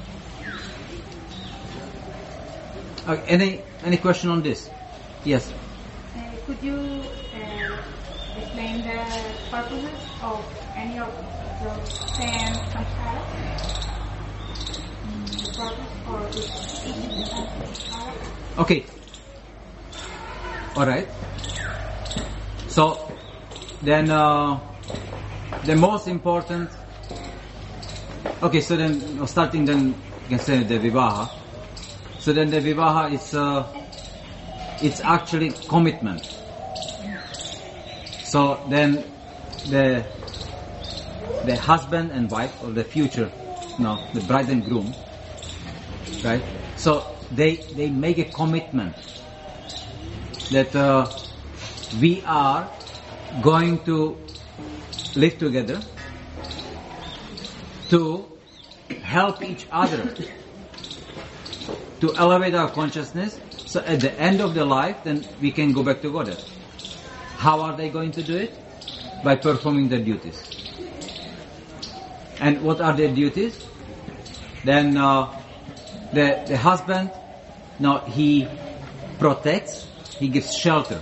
uh, any any question on this? Yes. Uh, could you uh, explain the purposes of any of those ten samskaras? The purpose or each samskara? Okay. All right. So then uh, the most important. Okay, so then starting then you can say the vivaha. So then the vivaha is uh, it's actually commitment. So then the the husband and wife, or the future, no, the bride and groom, right? So they they make a commitment that uh, we are going to live together to help each other to elevate our consciousness, so at the end of the life then we can go back to Godhead. How are they going to do it? By performing their duties. And what are their duties? Then uh, the the husband, now he protects, he gives shelter.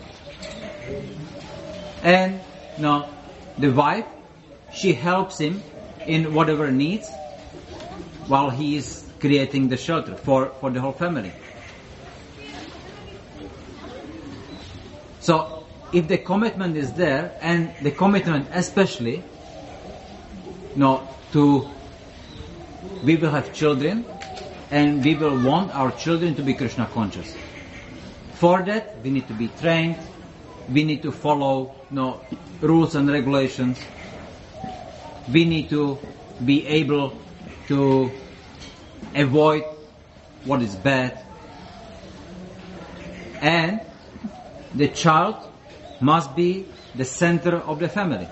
And now the wife, she helps him in whatever needs while he is creating the shelter for, for the whole family. So if the commitment is there, and the commitment especially, you know, to we will have children and we will want our children to be Krishna conscious. For that we need to be trained, we need to follow, you know, rules and regulations, we need to be able to avoid what is bad, and the child must be the center of the family.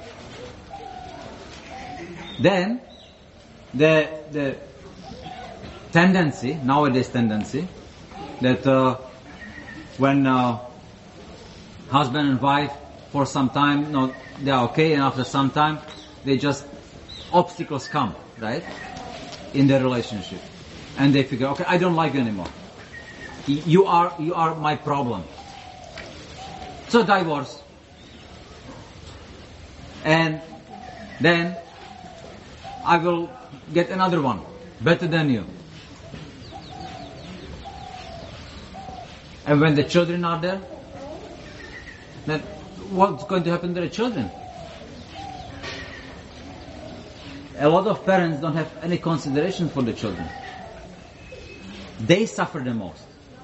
Then the the tendency, nowadays tendency, that uh, when uh, husband and wife for some time, no, they are okay, and after some time they just obstacles come, right, in their relationship, and they figure, okay, I don't like you anymore. You are, you are my problem. So divorce. And then I will get another one, better than you. And when the children are there, then what's going to happen to the children? A lot of parents don't have any consideration for the children. They suffer the most.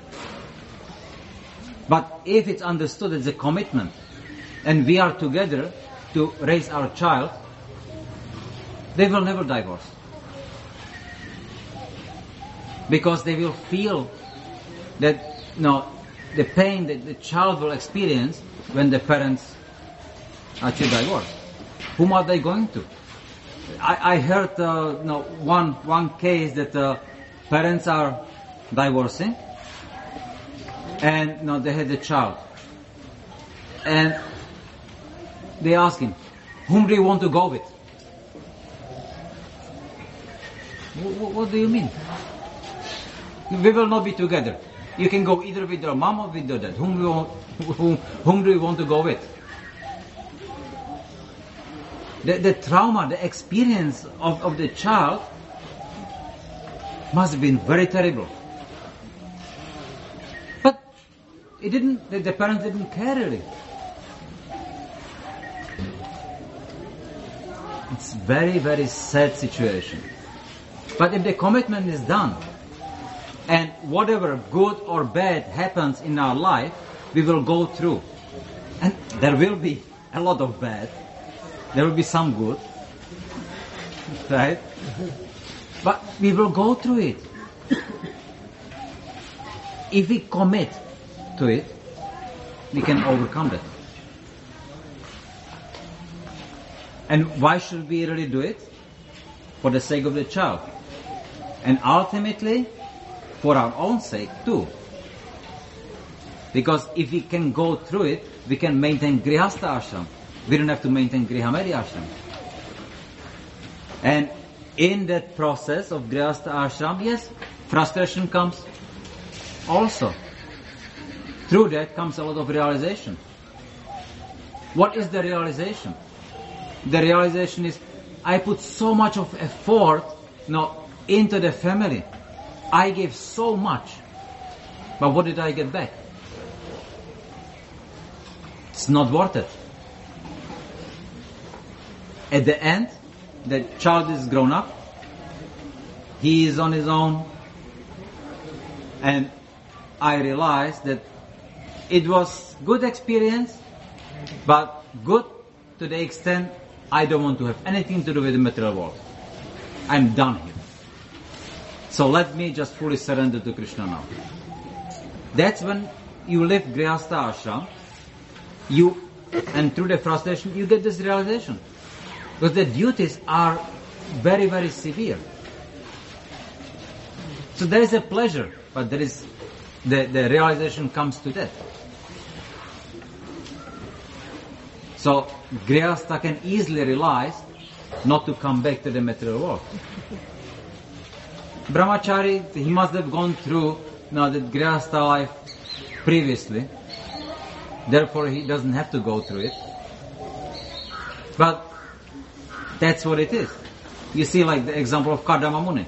But if it's understood as a commitment, and we are together to raise our child, they will never divorce. Because they will feel that, you know, the pain that the child will experience when the parents actually divorce. Whom are they going to? I, I heard uh, you know, one one case that uh, parents are divorcing, and you know, they had a child, and they ask him, "Whom do you want to go with?" What, what do you mean? We will not be together. You can go either with your mom or with your dad. Whom do you want, whom, whom do you want to go with? The, the trauma, the experience of, of the child must have been very terrible. But it didn't, the, the parents didn't care really. It's very, very sad situation. But if the commitment is done, and whatever good or bad happens in our life, we will go through. And there will be a lot of bad. There will be some good. Right? But we will go through it. If we commit to it, we can overcome that. And why should we really do it? For the sake of the child. And ultimately, for our own sake too. Because if we can go through it, we can maintain Grihastha ashram. We don't have to maintain Grihamedi ashram. And in that process of Grihastha ashram, yes, frustration comes also. Through that comes a lot of realization. What is the realization? The realization is, I put so much of effort, you know, into the family. I gave so much. But what did I get back? It's not worth it. At the end, the child is grown up. He is on his own. And I realized that it was good experience, but good to the extent I don't want to have anything to do with the material world. I'm done here. So let me just fully surrender to Krishna now. That's when you live Grihastha ashram, you, and through the frustration, you get this realization. Because the duties are very, very severe. So there is a pleasure, but there is, the, the realization comes to that. So Grihastha can easily realize not to come back to the material world. Brahmachari, he must have gone through now the Grihastha life previously. Therefore, he doesn't have to go through it. But that's what it is. You see, like the example of Kardama Muni.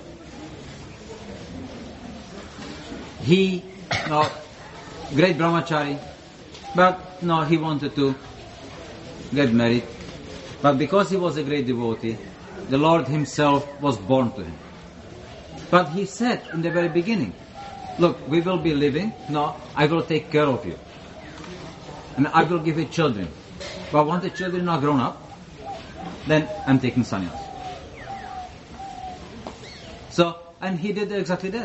He, no, great Brahmachari, but no, he wanted to get married. But because he was a great devotee, the Lord himself was born to him. But he said in the very beginning, look, we will be living, no, I will take care of you. And I will give you children. But once the children are grown up, then I'm taking sannyas. So, and he did exactly that.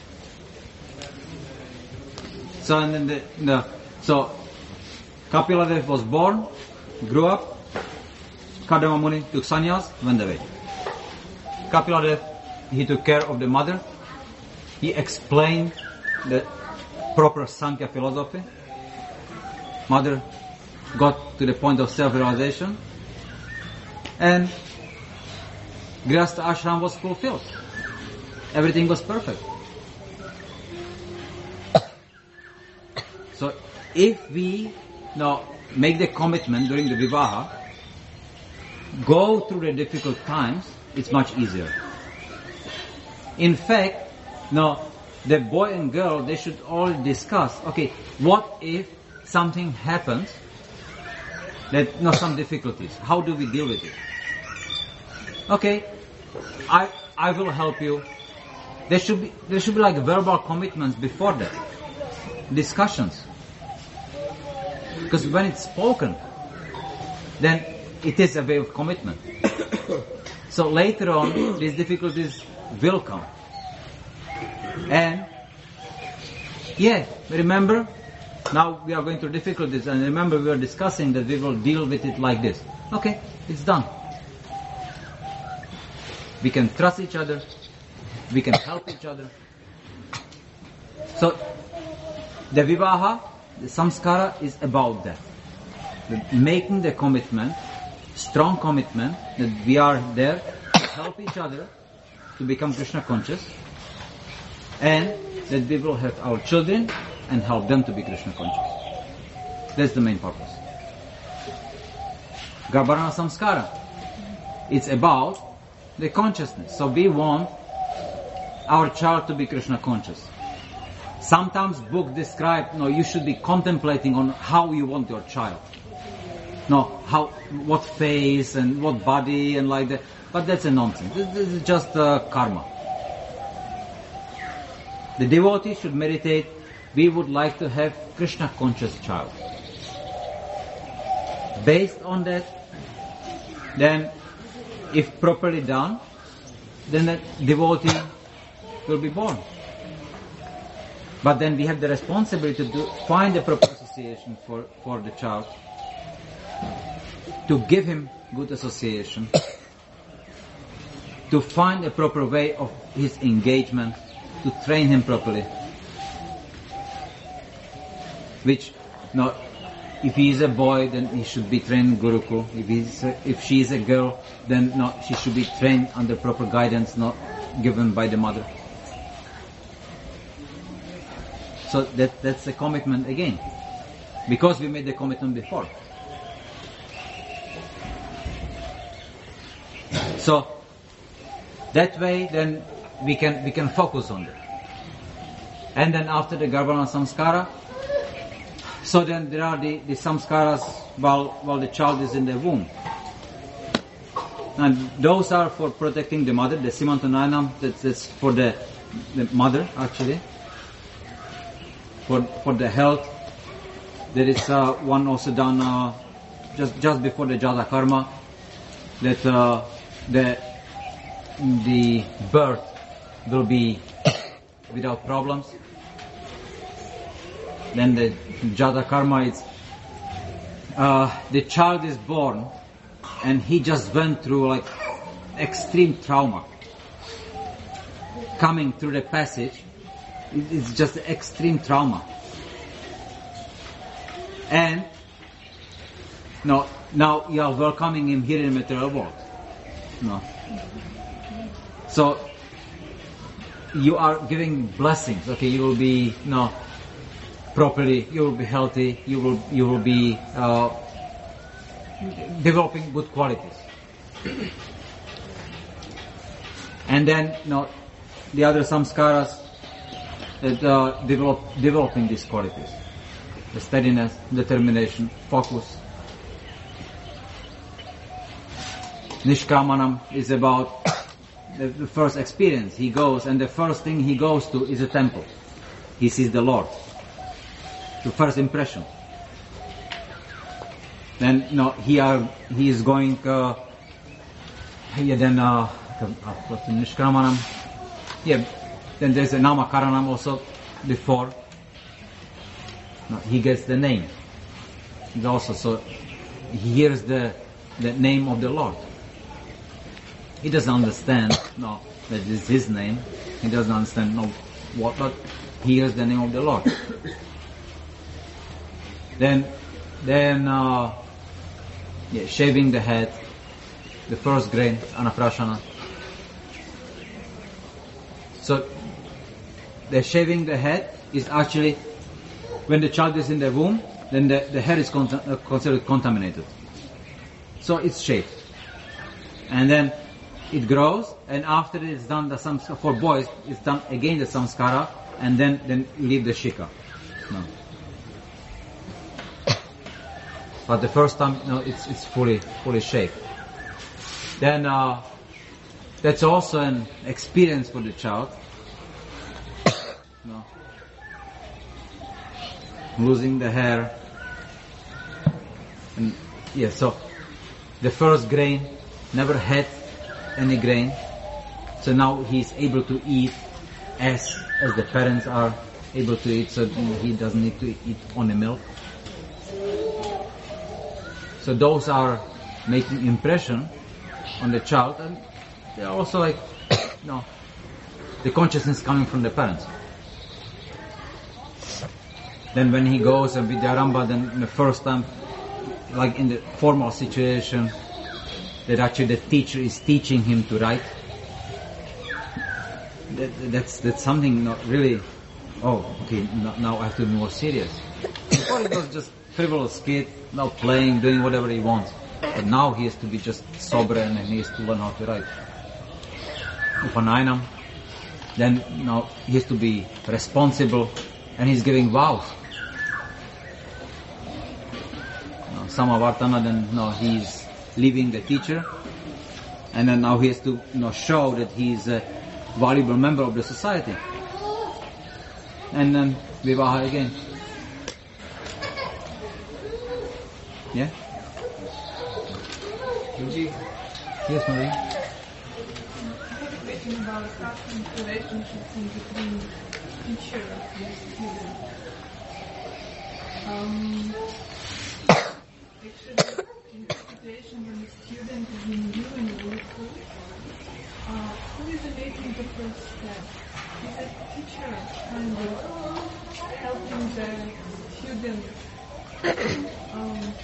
So, and then the, the so, Kapila was born, grew up, Kardama Muni took sannyas, went away. Kapila, he took care of the mother. He explained the proper Sankhya philosophy. Mother got to the point of self-realization. And Grihastha ashram was fulfilled. Everything was perfect. So if we now make the commitment during the vivaha, go through the difficult times, it's much easier. In fact, now the boy and girl, they should all discuss, okay, what if something happens, that no some difficulties, how do we deal with it? Okay, I I will help you. There should be there should be like verbal commitments before that, discussions. Because when it's spoken, then it is a way of commitment. So later on, these difficulties will come. And yeah, remember, now we are going through difficulties, and remember we were discussing that we will deal with it like this. Okay, it's done. We can trust each other. We can help each other. So, the vivaha, the samskara is about that. The making the commitment, strong commitment, that we are there to help each other to become Krishna conscious, and that we will have our children and help them to be Krishna conscious. That's the main purpose. Garbharana samskara, it's about the consciousness. So we want our child to be Krishna conscious. Sometimes books describe, no, you should be contemplating on how you want your child. No, how, what face and what body and like that. But that's a nonsense. This, this is just uh, karma. The devotee should meditate, we would like to have Krishna conscious child. Based on that, then if properly done, then the devotee will be born. But then we have the responsibility to find a proper association for, for the child, to give him good association, to find a proper way of his engagement, to train him properly. Which, no, if he is a boy, then he should be trained in Gurukul. If he's a, if she is a girl, then no, she should be trained under proper guidance, not given by the mother. So that that's the commitment again, because we made the commitment before. So that way, then we can we can focus on that. And then after the Garbharana samskara, so then there are the, the samskaras while while the child is in the womb. And those are for protecting the mother, the Simantananam, that's, that's for the, the mother actually. For for the health. There is uh, one also done uh, just just before the Jata Karma, that uh, the the birth will be without problems. Then the Jata Karma is uh, the child is born and he just went through like extreme trauma. Coming through the passage, it's just extreme trauma. And no, now you are welcoming him here in the material world. No. So you are giving blessings. Okay, you will be no properly. You will be healthy. You will you will be uh, developing good qualities. And then no, the other samskaras that uh, develop developing these qualities: the steadiness, determination, focus. Nishkamanam is about the, the first experience. He goes, and the first thing he goes to is a temple. He sees the Lord. The first impression. Then, no, he are he is going. Uh, yeah, then uh, what's the Nishkamanam? Yeah. Then there's a Namakaranam also before. No, he gets the name. He also so he hears the the name of the Lord. He doesn't understand, no, that this is his name. He doesn't understand, no, what, but he hears the name of the Lord. Then, then, uh, yeah, shaving the head, the first grain, anaprashana. So, the shaving the head is actually when the child is in the womb, then the, the hair is con- uh, considered contaminated. So it's shaved. And then it grows, and after it is done, the samskara, for boys, it's done again the samskara, and then, then you leave the shika. No. But the first time, no, it's it's fully fully shaved. Then uh, that's also an experience for the child. No. Losing the hair. And yeah, so the first grain never had any grain. So now he's able to eat as as the parents are able to eat, so he doesn't need to eat only milk. So those are making impression on the child, and they're also like, you know, the consciousness coming from the parents. Then when he goes and Vidyarambha, then the first time, like in the formal situation, that actually the teacher is teaching him to write. That, that's that's something not really. Oh, okay. Now, now I have to be more serious. Before it was just frivolous kid, now playing, doing whatever he wants. But now he has to be just sober and he has to learn how to write. Upanayanam. Then now he has to be responsible, and he's giving vows. Now, Samavartana, then now he's leaving the teacher, and then now he has to, you know, show that he's a valuable member of the society. And then Vivaha again. Yeah? Yes, Marie? Speaking about constant relationships in between teacher and student. Um, actually, in the situation when the student is new in the school, uh, who is making the first step? Is the teacher kind of helping the student um,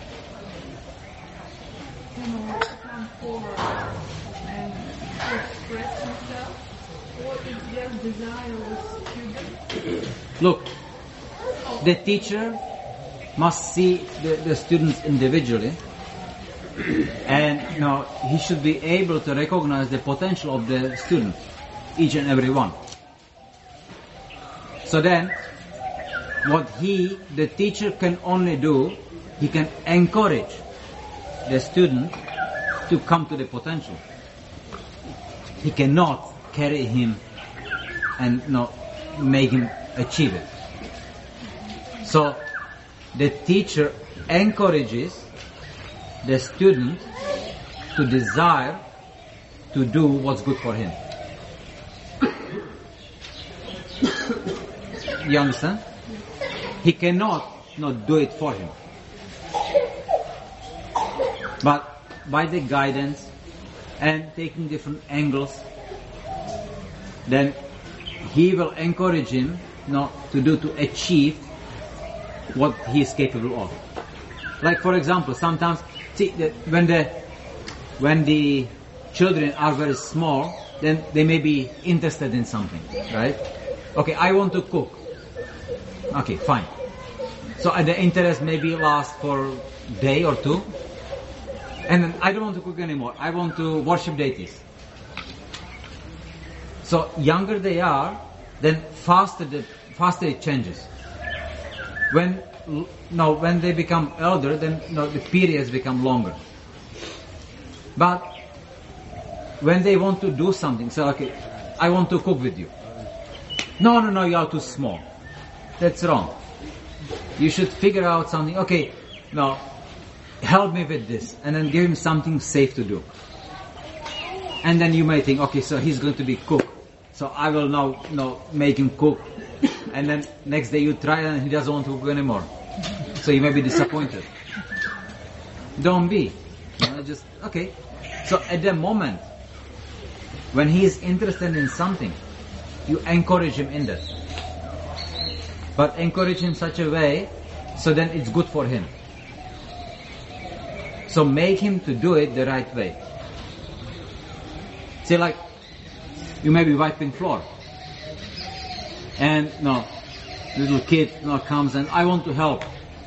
you know, to come forward and to express himself, or is there desire of the student? Look, the teacher must see the, the students individually, and, you know, he should be able to recognize the potential of the student, each and every one. So then, what he, the teacher, can only do, he can encourage the student to come to the potential. He cannot carry him and, you know, make him achieve it. So the teacher encourages the student to desire to do what's good for him. You understand? He cannot not do it for him. But by the guidance and taking different angles, then he will encourage him, you know, to do, to achieve what he is capable of. Like, for example, sometimes, see, the, when the when the children are very small, then they may be interested in something, right? Okay, I want to cook. Okay, fine. So uh, the interest maybe lasts for a day or two, and then I don't want to cook anymore. I want to worship deities. So younger they are, then faster the faster it changes. When no, when they become elder, then no, the periods become longer. But when they want to do something, so okay, I want to cook with you. No, no, no, you are too small. That's wrong. You should figure out something. Okay, no, help me with this, and then give him something safe to do. And then you may think, okay, so he's going to be cook, so I will now, you know, make him cook. And then next day you try and he doesn't want to cook anymore. So you may be disappointed. Don't be. You know, just, okay. So at the moment, when he is interested in something, you encourage him in that. But encourage him in such a way, so then it's good for him. So make him to do it the right way. Say like, you may be wiping floor. And no, little kid you know, comes and I want to help.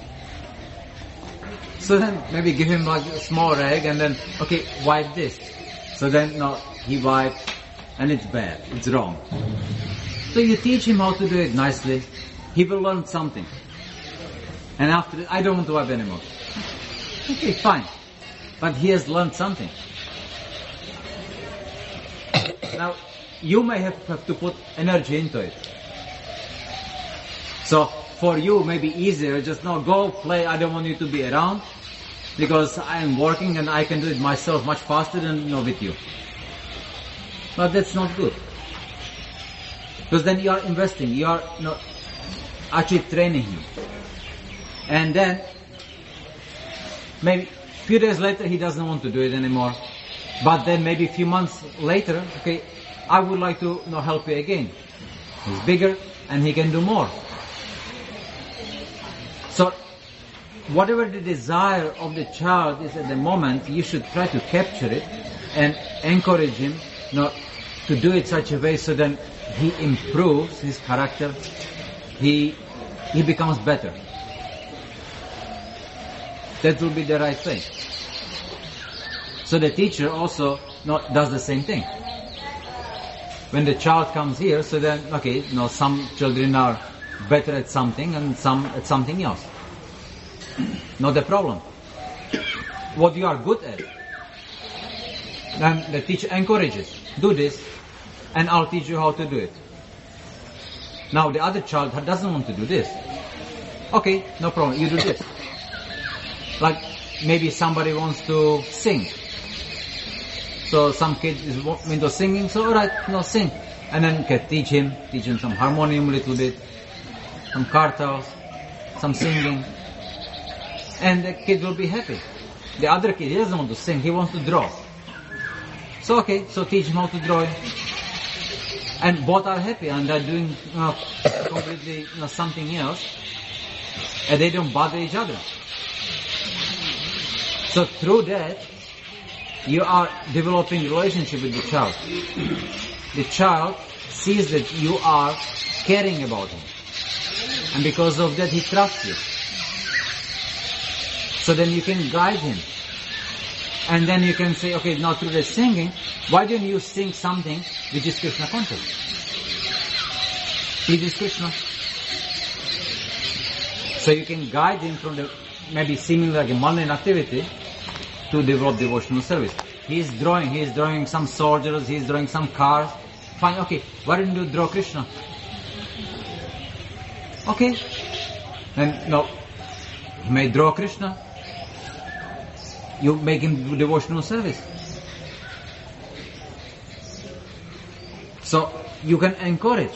So then maybe give him like a small rag and then, okay, wipe this. So then no, he wipes and it's bad, it's wrong. So you teach him how to do it nicely. He will learn something. And after that, I don't want to wipe anymore. Okay, fine. But he has learned something. Now, you may have, have to put energy into it. So, for you, maybe easier, just no, go play, I don't want you to be around, because I am working and I can do it myself much faster than, you know, with you. But that's not good. Because then you are investing, you are, you know, actually training him. And then, maybe a few days later he doesn't want to do it anymore. But then maybe a few months later, okay, I would like to you know, help you again. He's bigger and he can do more. So, whatever the desire of the child is at the moment, you should try to capture it and encourage him you know, to do it such a way so that he improves his character, he he becomes better. That will be the right thing. So the teacher also not, does the same thing. When the child comes here, so then, okay, you know, some children are better at something and some at something else. Not a problem. What you are good at, then the teacher encourages, do this, and I'll teach you how to do it. Now the other child doesn't want to do this. Okay, no problem, you do this. Like maybe somebody wants to sing. So some kid is into singing, so alright, you know, sing. And then you can teach him, teach him some harmonium a little bit, some kartals, some singing. And the kid will be happy. The other kid, he doesn't want to sing, he wants to draw. So okay, so teach him how to draw. And both are happy and they're doing you know, completely you know, something else. And they don't bother each other. So through that, you are developing a relationship with the child. The child sees that you are caring about him. And because of that, he trusts you. So then you can guide him. And then you can say, okay, now through the singing, why don't you sing something which is Krishna conscious? He is Krishna. So you can guide him from the maybe seeming like a mundane activity to develop devotional service. He is drawing, he is drawing some soldiers, he is drawing some cars. Fine, okay, why don't you draw Krishna? Okay. And no, he may draw Krishna. You make him do devotional service. So you can encourage.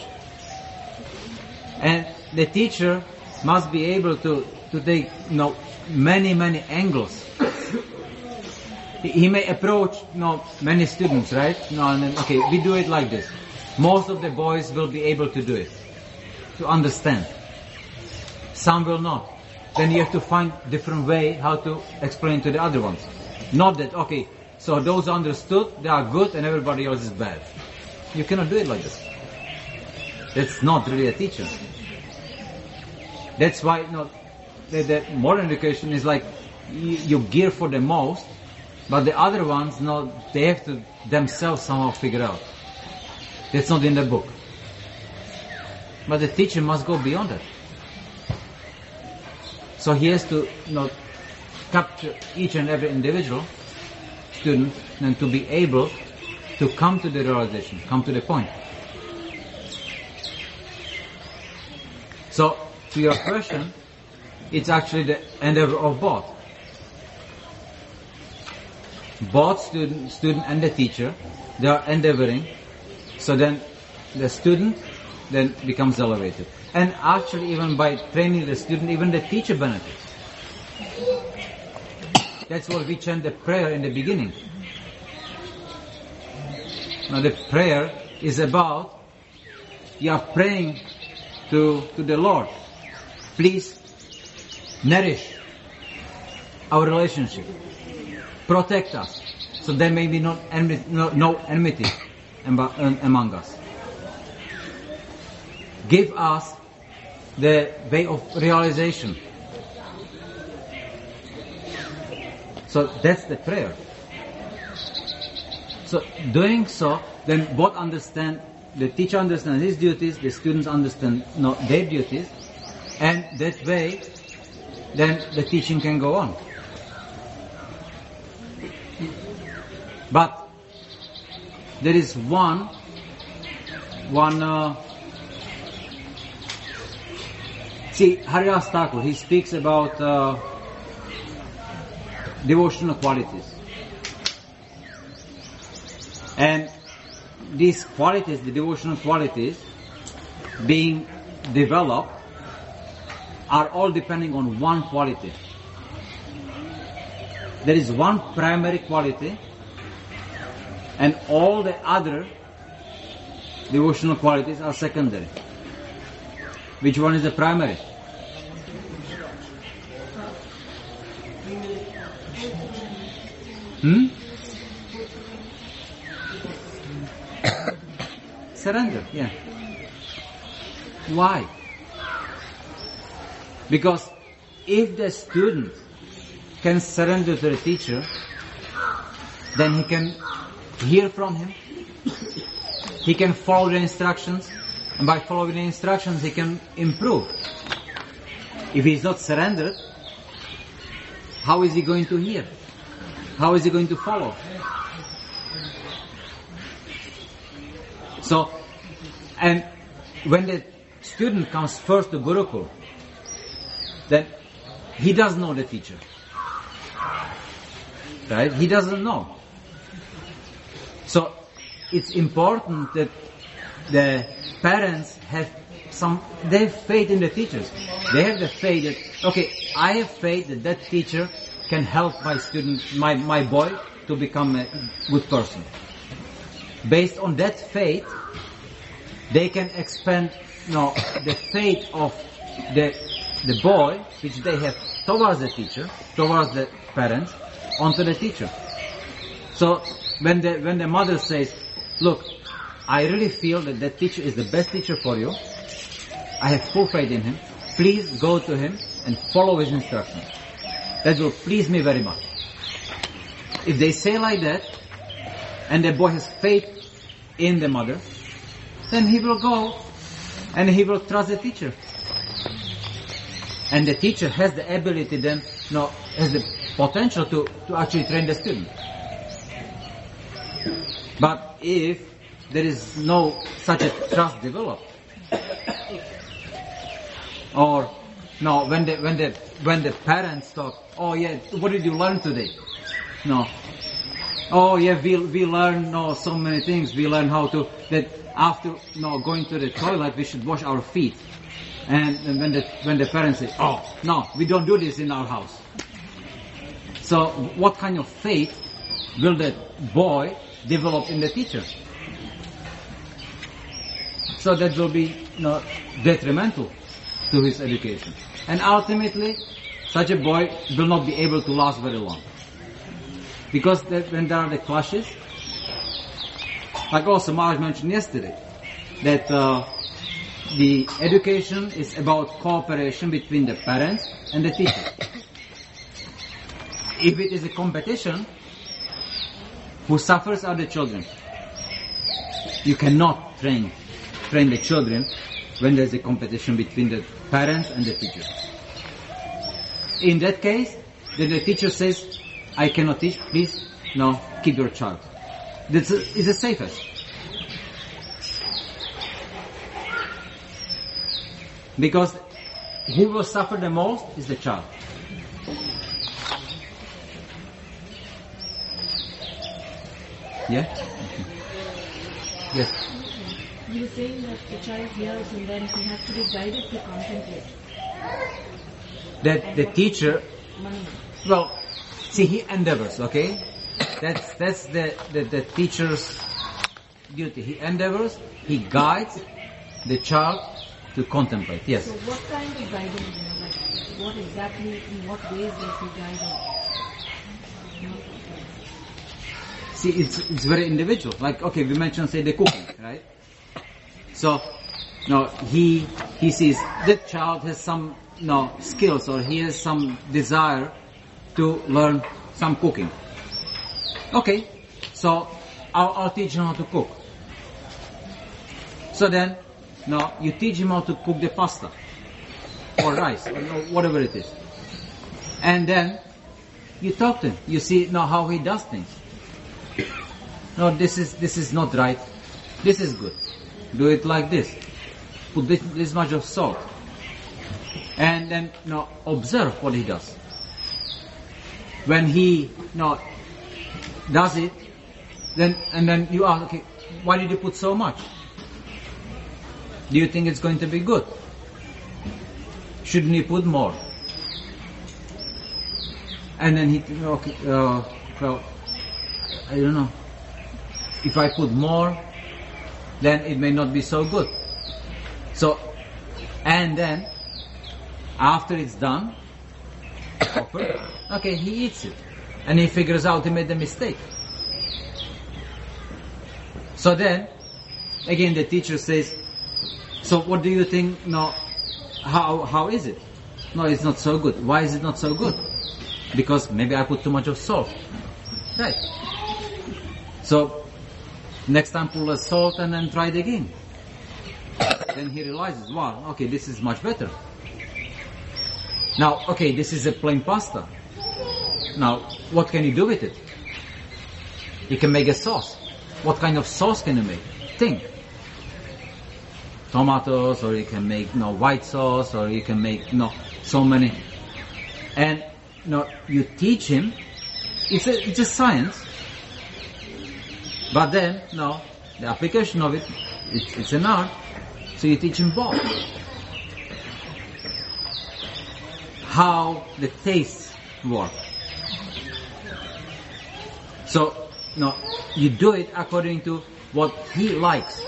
And the teacher must be able to, to take you know, many, many angles. He may approach you know, many students, right? You know, and then, okay, we do it like this. Most of the boys will be able to do it, to understand. Some will not. Then you have to find different way how to explain to the other ones. Not that, okay, so those understood, they are good and everybody else is bad. You cannot do it like this. That's not really a teacher. That's why you know, the, the modern education is like you, you gear for the most, but the other ones, you know, they have to themselves somehow figure out. That's not in the book. But the teacher must go beyond that. So he has to you know, capture each and every individual student and to be able to come to the realization, come to the point. So, to your question, it's actually the endeavor of both. Both student, student and the teacher, they are endeavoring, so then the student then becomes elevated. And actually even by training the student, even the teacher benefits. That's what we chant the prayer in the beginning. Now the prayer is about, you are praying to, to the Lord. Please nourish our relationship. Protect us. So there may be no enmity, no, no enmity among us. Give us the way of realization. So that's the prayer. So doing so, then both understand, the teacher understands his duties, the students understand no, their duties, and that way, then the teaching can go on. But there is one, one. Uh, see, Haridas Thakur, he speaks about uh, devotional qualities, and these qualities, the devotional qualities, being developed, are all depending on one quality. There is one primary quality, and all the other devotional qualities are secondary. Which one is the primary? Hmm? Surrender, yeah. Why? Because if the student can surrender to the teacher, then he can hear from him, he can follow the instructions, and by following the instructions he can improve. If he is not surrendered, how is he going to hear? How is he going to follow? So, and when the student comes first to Gurukul, then he doesn't know the teacher. Right? He doesn't know. So, it's important that the parents have some, they have faith in the teachers. They have the faith that, okay, I have faith that that teacher can help my student, my, my boy to become a good person. Based on that faith, they can expand, you know, the faith of the, the boy, which they have towards the teacher, towards the parents, onto the teacher. So, when the, when the mother says, look, I really feel that that teacher is the best teacher for you, I have full faith in him, please go to him and follow his instructions. That will please me very much. If they say like that, and the boy has faith in the mother, then he will go and he will trust the teacher. And the teacher has the ability then, no, has the potential to, to actually train the student. But if there is no such a trust developed, or no, when the when the when the parents talk, oh yeah, what did you learn today? No, oh yeah, we we learn no so many things. We learn how to that after no going to the toilet we should wash our feet. And, and when the when the parents say, oh no, we don't do this in our house. So what kind of faith will that boy develop in the teacher? So that will be you know, detrimental to his education. And ultimately, such a boy will not be able to last very long. Because that when there are the clashes, like also Maharaj mentioned yesterday, that uh, the education is about cooperation between the parents and the teacher. If it is a competition, who suffers are the children. You cannot train train the children when there is a competition between the parents and the teacher. In that case, then the teacher says, I cannot teach, please, no, keep your child. This is the safest. Because who will suffer the most is the child. Yeah? Okay. Yes. You were saying that the child hears and then he has to be guided to contemplate. That the teacher, well, see, he endeavors, okay? That's that's the, the, the teacher's duty. He endeavors, he guides the child to contemplate. Yes. So what kind of guidance, you know, like what exactly, in what ways does he guide him? See, it's it's very individual. Like, okay, we mentioned, say, the cooking, right? So, no, he he sees that child has some no skills, or he has some desire to learn some cooking. Okay, so I'll, I'll teach him how to cook. So then, no, you teach him how to cook the pasta or rice or whatever it is, and then you talk to him. You see now how he does things. No, this is this is not right. This is good. Do it like this. Put this, this much of salt, and then no, observe what he does. When he no does it, then and then you ask, okay, why did you put so much? Do you think it's going to be good? Shouldn't you put more? And then he, okay, uh, well, I don't know. If I put more, then it may not be so good. So, and then, after it's done, okay, he eats it. And he figures out he made a mistake. So then, again the teacher says, so what do you think, no, how, how is it? No, it's not so good. Why is it not so good? Because maybe I put too much of salt. Right. So, next time put less salt and then try it again. Then he realizes, wow, okay, this is much better. Now, okay, this is a plain pasta. Now, what can you do with it? You can make a sauce. What kind of sauce can you make? Think. Tomatoes, or you can make no white sauce, or you can make no so many. And no, you teach him. It's a it's a science. But then no, the application of it, it's, it's an art. So you teach him both. How the tastes work. So no, you do it according to what he likes.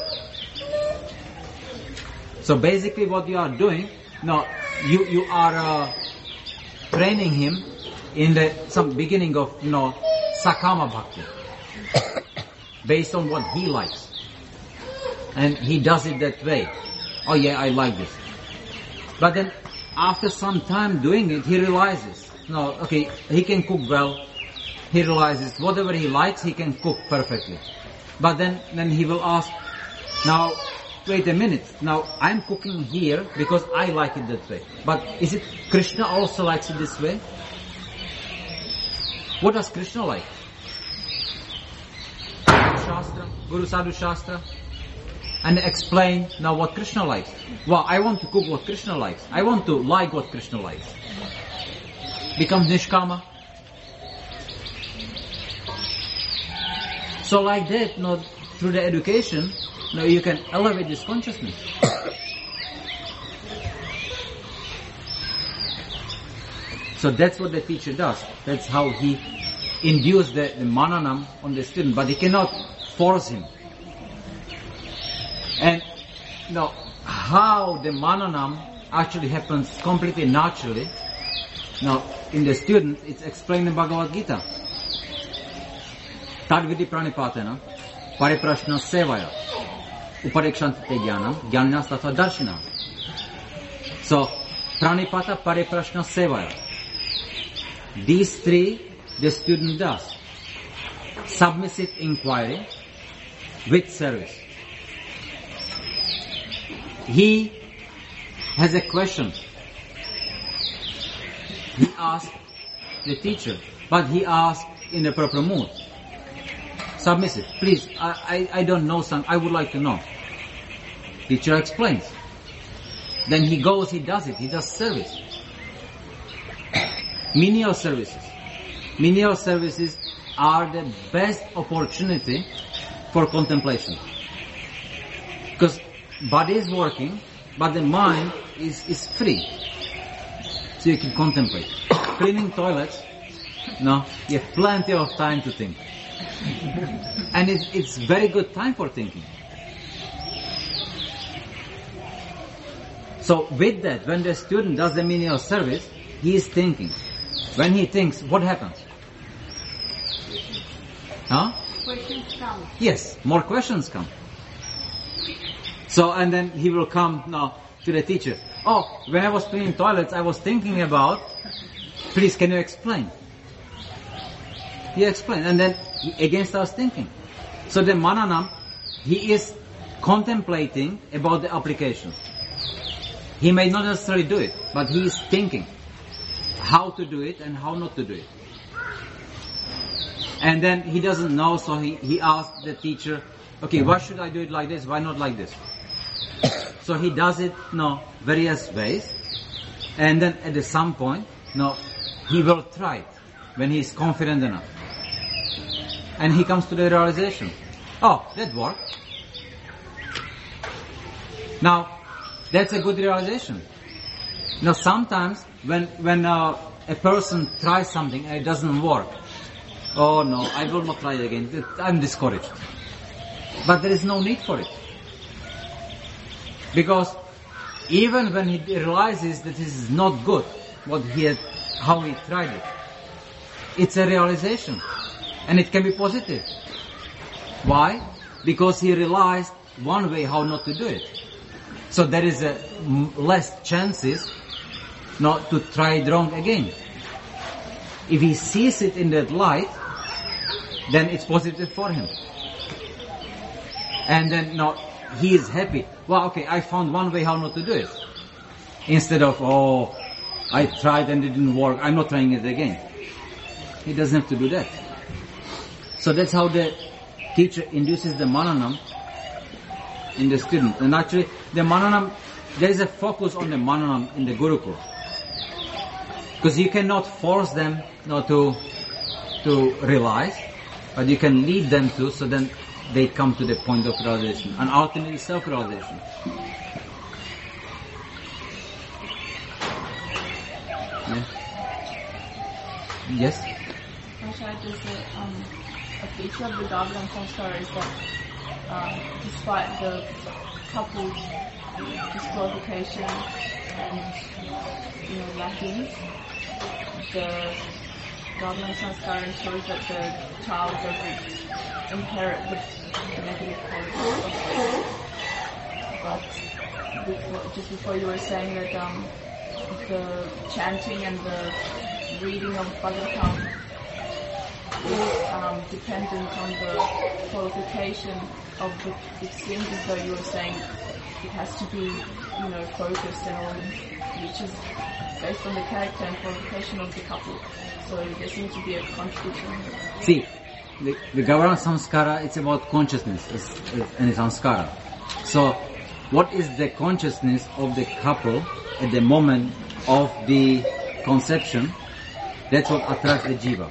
So basically what you are doing, no, you, you are uh, training him in the some beginning of, you know, Sakama Bhakti. Based on what he likes. And he does it that way. Oh yeah, I like this. But then after some time doing it, he realizes, no, okay, he can cook well. He realizes whatever he likes, he can cook perfectly. But then, then he will ask, now, wait a minute, now I'm cooking here because I like it that way. But is it Krishna also likes it this way? What does Krishna like? Shastra, Guru Sadhu Shastra, and explain now what Krishna likes. Well, I want to cook what Krishna likes. I want to like what Krishna likes. Becomes Nishkama. So like that, you know, through the education, you know, you can elevate this consciousness. So that's what the teacher does. That's how he induces the, the mananam on the student, but he cannot force him. And you know, how the mananam actually happens completely naturally. Now, in the student, it's explained in Bhagavad Gita. Tadvidi pranipatena, pariprashna sevaya, uparikshantite jnanam, jnaninas tatva darshina. So, pranipata, pariprashna, sevaya. These three, the student does. Submissive inquiry with service. He has a question. He asks the teacher, but he asks in a proper mood. Submissive. Please, I, I, I don't know something. I would like to know. Teacher explains. Then he goes, he does it. He does service. Menial services. Menial services are the best opportunity for contemplation. Because body is working, but the mind is, is free. So you can contemplate. Cleaning toilets, no, you have plenty of time to think. And it's, it's very good time for thinking. So with that, when the student does the menial service, he is thinking. When he thinks, what happens? Huh? Questions come. Yes, more questions come. So, and then he will come now to the teacher. Oh, when I was cleaning toilets, I was thinking about, please can you explain? He explained, and then he again starts thinking. So the mananam, he is contemplating about the application. He may not necessarily do it, but he is thinking how to do it and how not to do it. And then he doesn't know, so he, he asks the teacher, okay, why should I do it like this? Why not like this? So he does it, no, various ways. And then at some point, no, he will try it when he is confident enough. And he comes to the realization, oh, that worked. Now, that's a good realization. Now, sometimes when when uh, a person tries something and it doesn't work, oh no, I will not try it again. I'm discouraged. But there is no need for it, because even when he realizes that this is not good, what he had, how he tried it, it's a realization, and it can be positive. Why? Because he realized one way how not to do it. So there is a m- less chances not to try it wrong again. If he sees it in that light, then it's positive for him. And then no, he is happy. Well, okay, I found one way how not to do it. Instead of, oh, I tried and it didn't work, I'm not trying it again. He doesn't have to do that. So that's how the teacher induces the mananam in the student. And actually, the mananam, there is a focus on the mananam in the Gurukul. Because you cannot force them not to to realize, but you can lead them to, so then they come to the point of realization, and ultimately self-realization. Yeah. Yes? Prashad, is that um, a feature of the Dargalam Samskara is that um, despite the couple's disqualification and, you know, lacking, the Dargalam Samskara ensures that the child doesn't inherit the negative qualities. But before, just before you were saying that um, the chanting and the reading of Bhagavatam is um, dependent on the qualification of the, it seems as though you were saying it has to be, you know, focused and all, which is based on the character and qualification of the couple. So there seems to be a contradiction. See, the, the Gaurana Samskara, it's about consciousness and it's Samskara. So, what is the consciousness of the couple at the moment of the conception? That's what attracts the jiva.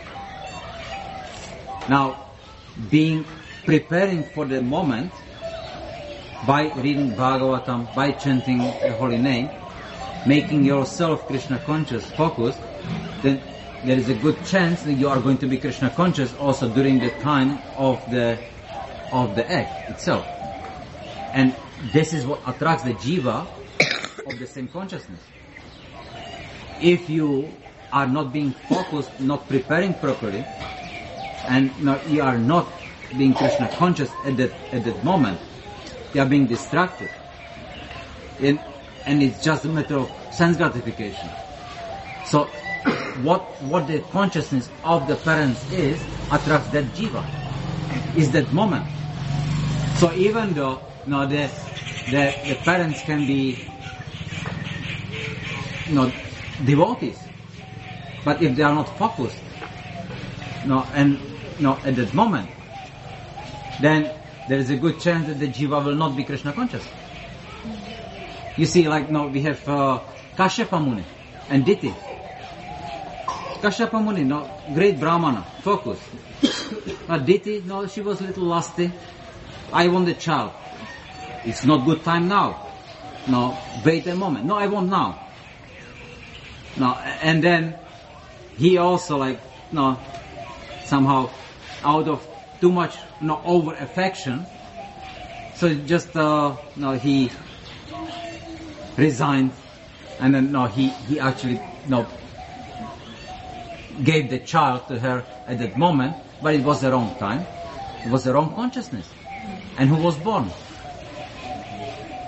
Now, being preparing for the moment by reading Bhagavatam, by chanting the holy name, making yourself Krishna conscious, focused, then there is a good chance that you are going to be Krishna conscious also during the time of the of the act itself. And this is what attracts the jiva of the same consciousness. If you are not being focused, not preparing properly, and not, you are not being Krishna conscious at that at that moment, you are being distracted. And, and it's just a matter of sense gratification. So what what the consciousness of the parents is attracts that jiva, is that moment. So even though you know, the, the the parents can be you know, devotees, but if they are not focused, you know, and you know, at that moment, then there is a good chance that the jiva will not be Krishna conscious. You see, like you know, we have uh, Kashyapa Muni and Diti. Kashyapa Muni, no, great Brahmana, focused. But Diti, no, she was a little lusty. I want the child. It's not good time now. No, wait a moment. No, I want now. No, and then he also like, no, somehow out of too much, no, over affection. So just, uh, no, he resigned, and then no, he he actually no. gave the child to her at that moment, but it was the wrong time. It was the wrong consciousness. And who was born?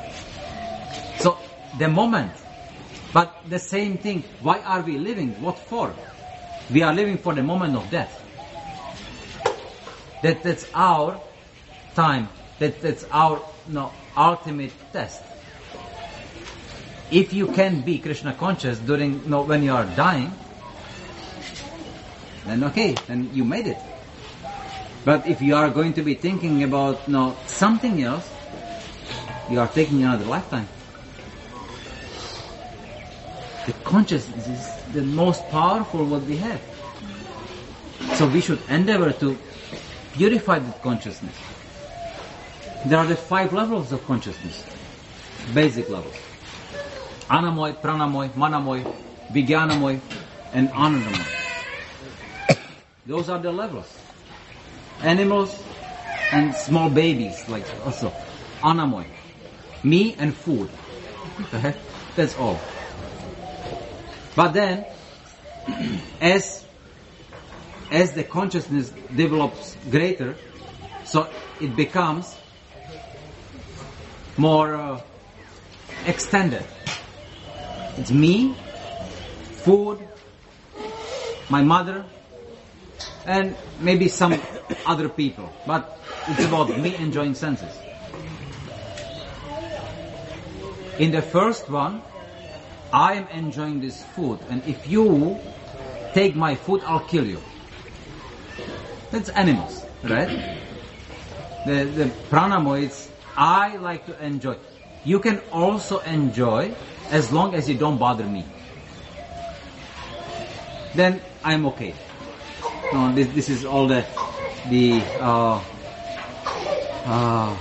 the moment. But the same thing, why are we living? What for? We are living for the moment of death. That, that's our time. That, that's our no, ultimate test. If you can be Krishna conscious during no, when you are dying, then okay, then you made it. But if you are going to be thinking about no, something else, you are taking another lifetime. The consciousness is the most powerful what we have. So we should endeavor to purify that consciousness. There are the five levels of consciousness, basic levels. Anamoy, pranamoy, manamoy, vijnanamoy, and anandamoy. Those are the levels. Animals and small babies, like also. Anamoy. Me and food. Okay? That's all. But then, as as the consciousness develops greater, so it becomes more uh, extended. It's me, food, my mother, and maybe some other people. But it's about me enjoying senses. In the first one, I am enjoying this food, and if you take my food, I'll kill you. That's animals, right? The the pranamo is I like to enjoy. You can also enjoy as long as you don't bother me. Then I'm okay. No, this this is all the the uh, uh,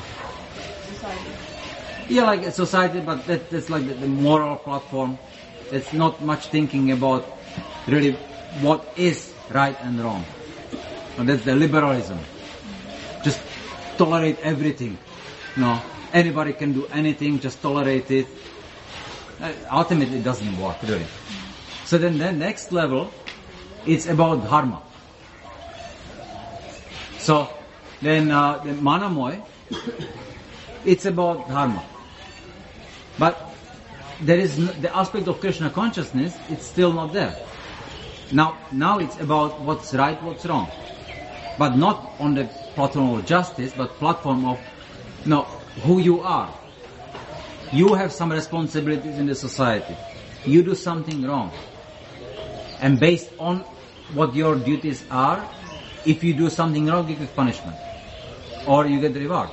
yeah, like a society, but that, that's like the, the moral platform. It's not much thinking about really what is right and wrong. And that's the liberalism. Just tolerate everything. No, anybody can do anything, just tolerate it. Uh, ultimately, it doesn't work, really. So then the next level, it's about dharma. So then uh, the manamoy, it's about dharma. But there is n- the aspect of Krishna consciousness, it's still not there. Now, now it's about what's right, what's wrong. But not on the platform of justice, but platform of no, who you are. You have some responsibilities in the society. You do something wrong. And based on what your duties are, if you do something wrong, you get punishment. Or you get reward.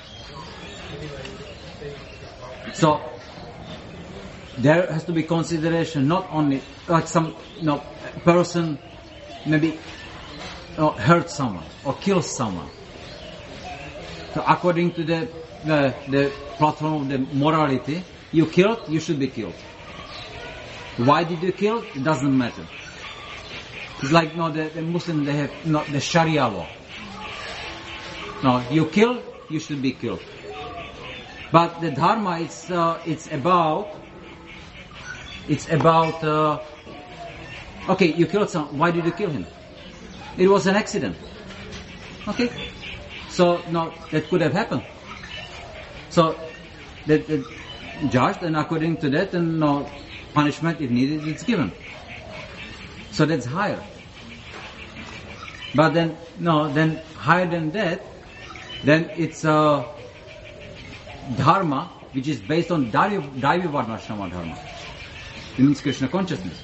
So, there has to be consideration, not only like some you know, person maybe you know, hurt someone or kills someone. So according to the, the the platform of the morality, you killed, you should be killed. Why did you kill? It doesn't matter. It's like you know, the, the Muslims, they have you know, the Sharia law. No, you kill, you should be killed. But the Dharma, it's uh, it's about it's about uh, okay, you killed someone. Why did you kill him? It was an accident. Okay, so no, that could have happened. So the, the judged, and according to that, and no punishment if needed, it's given. So that's higher. But then no, then higher than that, then it's uh, dharma, which is based on Daivi Varnashrama dharma. It means Krishna consciousness.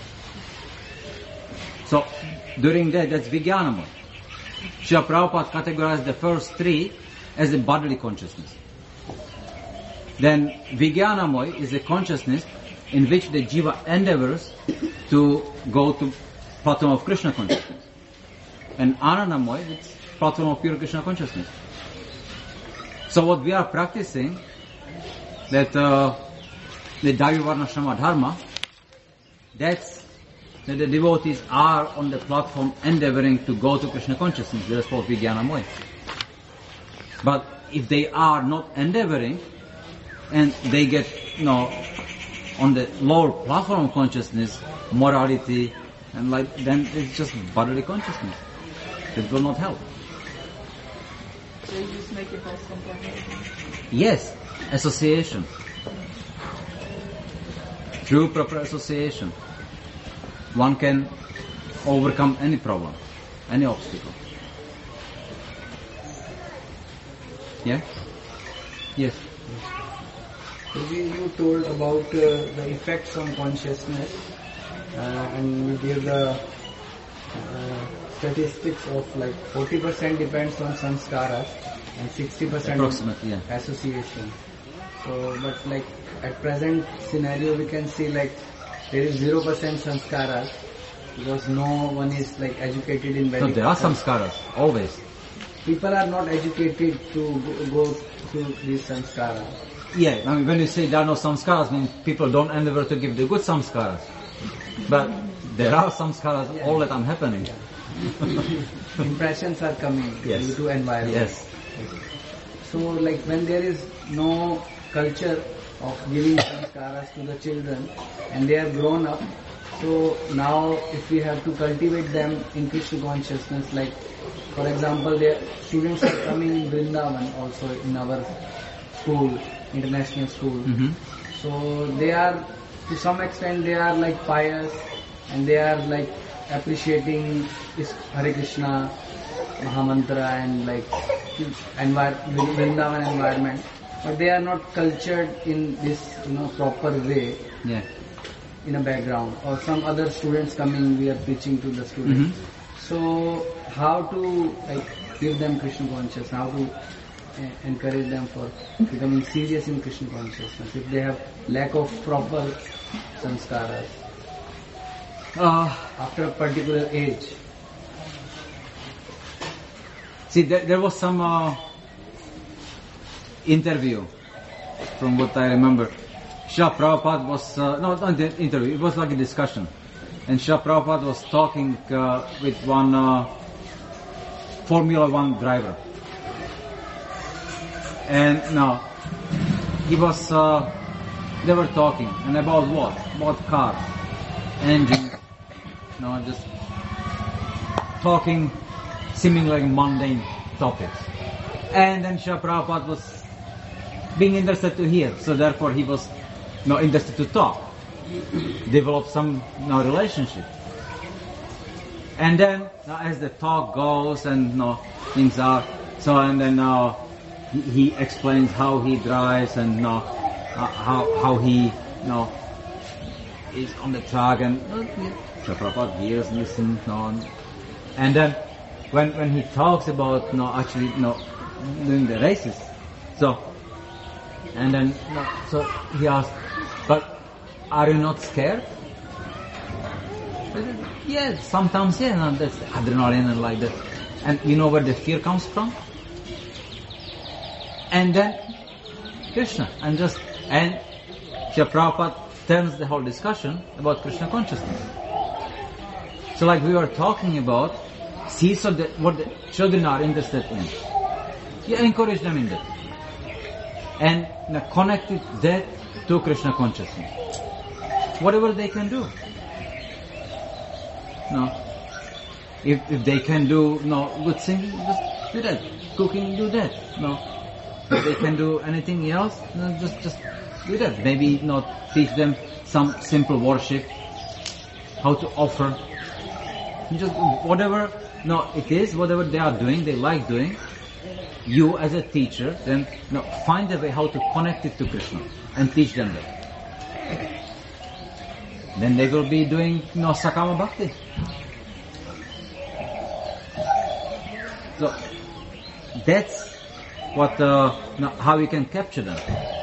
So during that, that's Vijnanamoy. Srila Prabhupada categorized the first three as a bodily consciousness. Then Vijnanamoy is a consciousness in which the jiva endeavors to go to platform of Krishna consciousness. And Anandamoy is platform of pure Krishna consciousness. So what we are practicing, that uh, the Daivi Varnashrama dharma, that's that the devotees are on the platform endeavoring to go to Krishna consciousness. That's called Vijnanamoy. But if they are not endeavoring, and they get, you know, on the lower platform of consciousness, morality, and like, then it's just bodily consciousness. It will not help. So you just make yourself something. Yes, association. through proper association, one can overcome any problem, any obstacle. Yeah? Yes. Maybe you told about uh, the effects on consciousness, uh, and you gave the uh, statistics of like forty percent depends on samskaras and sixty percent Approximately, yeah. association. So, but like at present scenario, we can see like there is zero percent samskaras because no one is like educated in So Vedic. there are samskaras, always. People are not educated to go, go through these samskaras. Yeah, I mean, when you say there are no samskaras, means people don't endeavor to give the good samskaras. But there are samskaras Yeah. all the time happening. Impressions are coming Yes. due to environment. Yes. So like when there is no culture of giving sanskaras to the children and they are grown up, so now if we have to cultivate them in Krishna consciousness, like for example, the students are coming in Vrindavan also in our school, international school. Mm-hmm. So they are, to some extent they are like pious and they are like appreciating is Hare Krishna, Mahamantra and like envir- Vrindavan environment. But they are not cultured in this, you know, proper way Yeah. in a background. Or some other students coming, we are preaching to the students. Mm-hmm. So how to like give them Krishna consciousness, how to uh, encourage them for becoming serious in Krishna consciousness if they have lack of proper sanskaras Uh, after a particular age. see, there, there was some uh, interview, from what I remember. Srila Prabhupada was, uh, no, not the interview, it was like a discussion. And Srila Prabhupada was talking uh, with one uh, Formula One driver. And now, he was, uh, they were talking, and about what? About cars, engines, you know, just talking seemingly like mundane topics. And then Srila Prabhupada was being interested to hear, so therefore he was you know, interested to talk, develop some you know, relationship. And then, you know, as the talk goes and you know, things are, so and then uh, he, he explains how he drives and you know, uh, how how he you know is on the track and uh, Srila Prabhupada hears and listens, you know, and then when when he talks about you know, actually you know, doing the races, so and then you know, so he asked, but are you not scared? Yes, sometimes yeah, no, that's adrenaline and like that. And you know where the fear comes from? And then Krishna, and just and Srila Prabhupada turns the whole discussion about Krishna consciousness. So like we were talking about, see so that what the children are interested in. You encourage them in that. And you know, connected that to Krishna consciousness. Whatever they can do. No. If if they can do no good singing, just do that. Cooking, do that. No. If they can do anything else, no, just just do that. Maybe not teach them some simple worship, how to offer. Just whatever no it is, whatever they are doing, they like doing. You as a teacher, then no, find a way how to connect it to Krishna and teach them that. Then they will be doing you know, Sakama Bhakti. So that's what uh, you know, how you can capture them.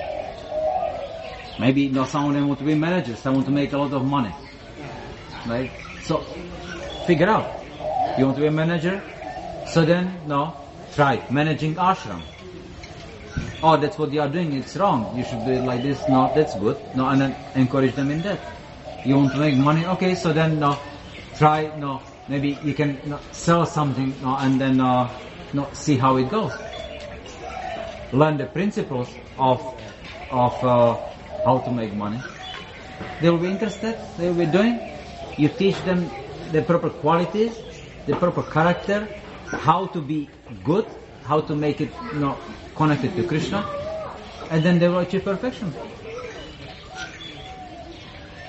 Maybe you know, some of them want to be managers, some want to make a lot of money. Right? So figure out. You want to be a manager? So then no, try managing ashram. Oh, that's what you are doing, it's wrong. You should do it like this. No, that's good. No, and then encourage them in that. You want to make money? Okay, so then no, try no. Maybe you can no, sell something no, and then uh, no, see how it goes. Learn the principles of of uh, how to make money. They will be interested. They will be doing. You teach them the proper qualities, the proper character, how to be good, how to make it you know, connected to Krishna, and then they will achieve perfection.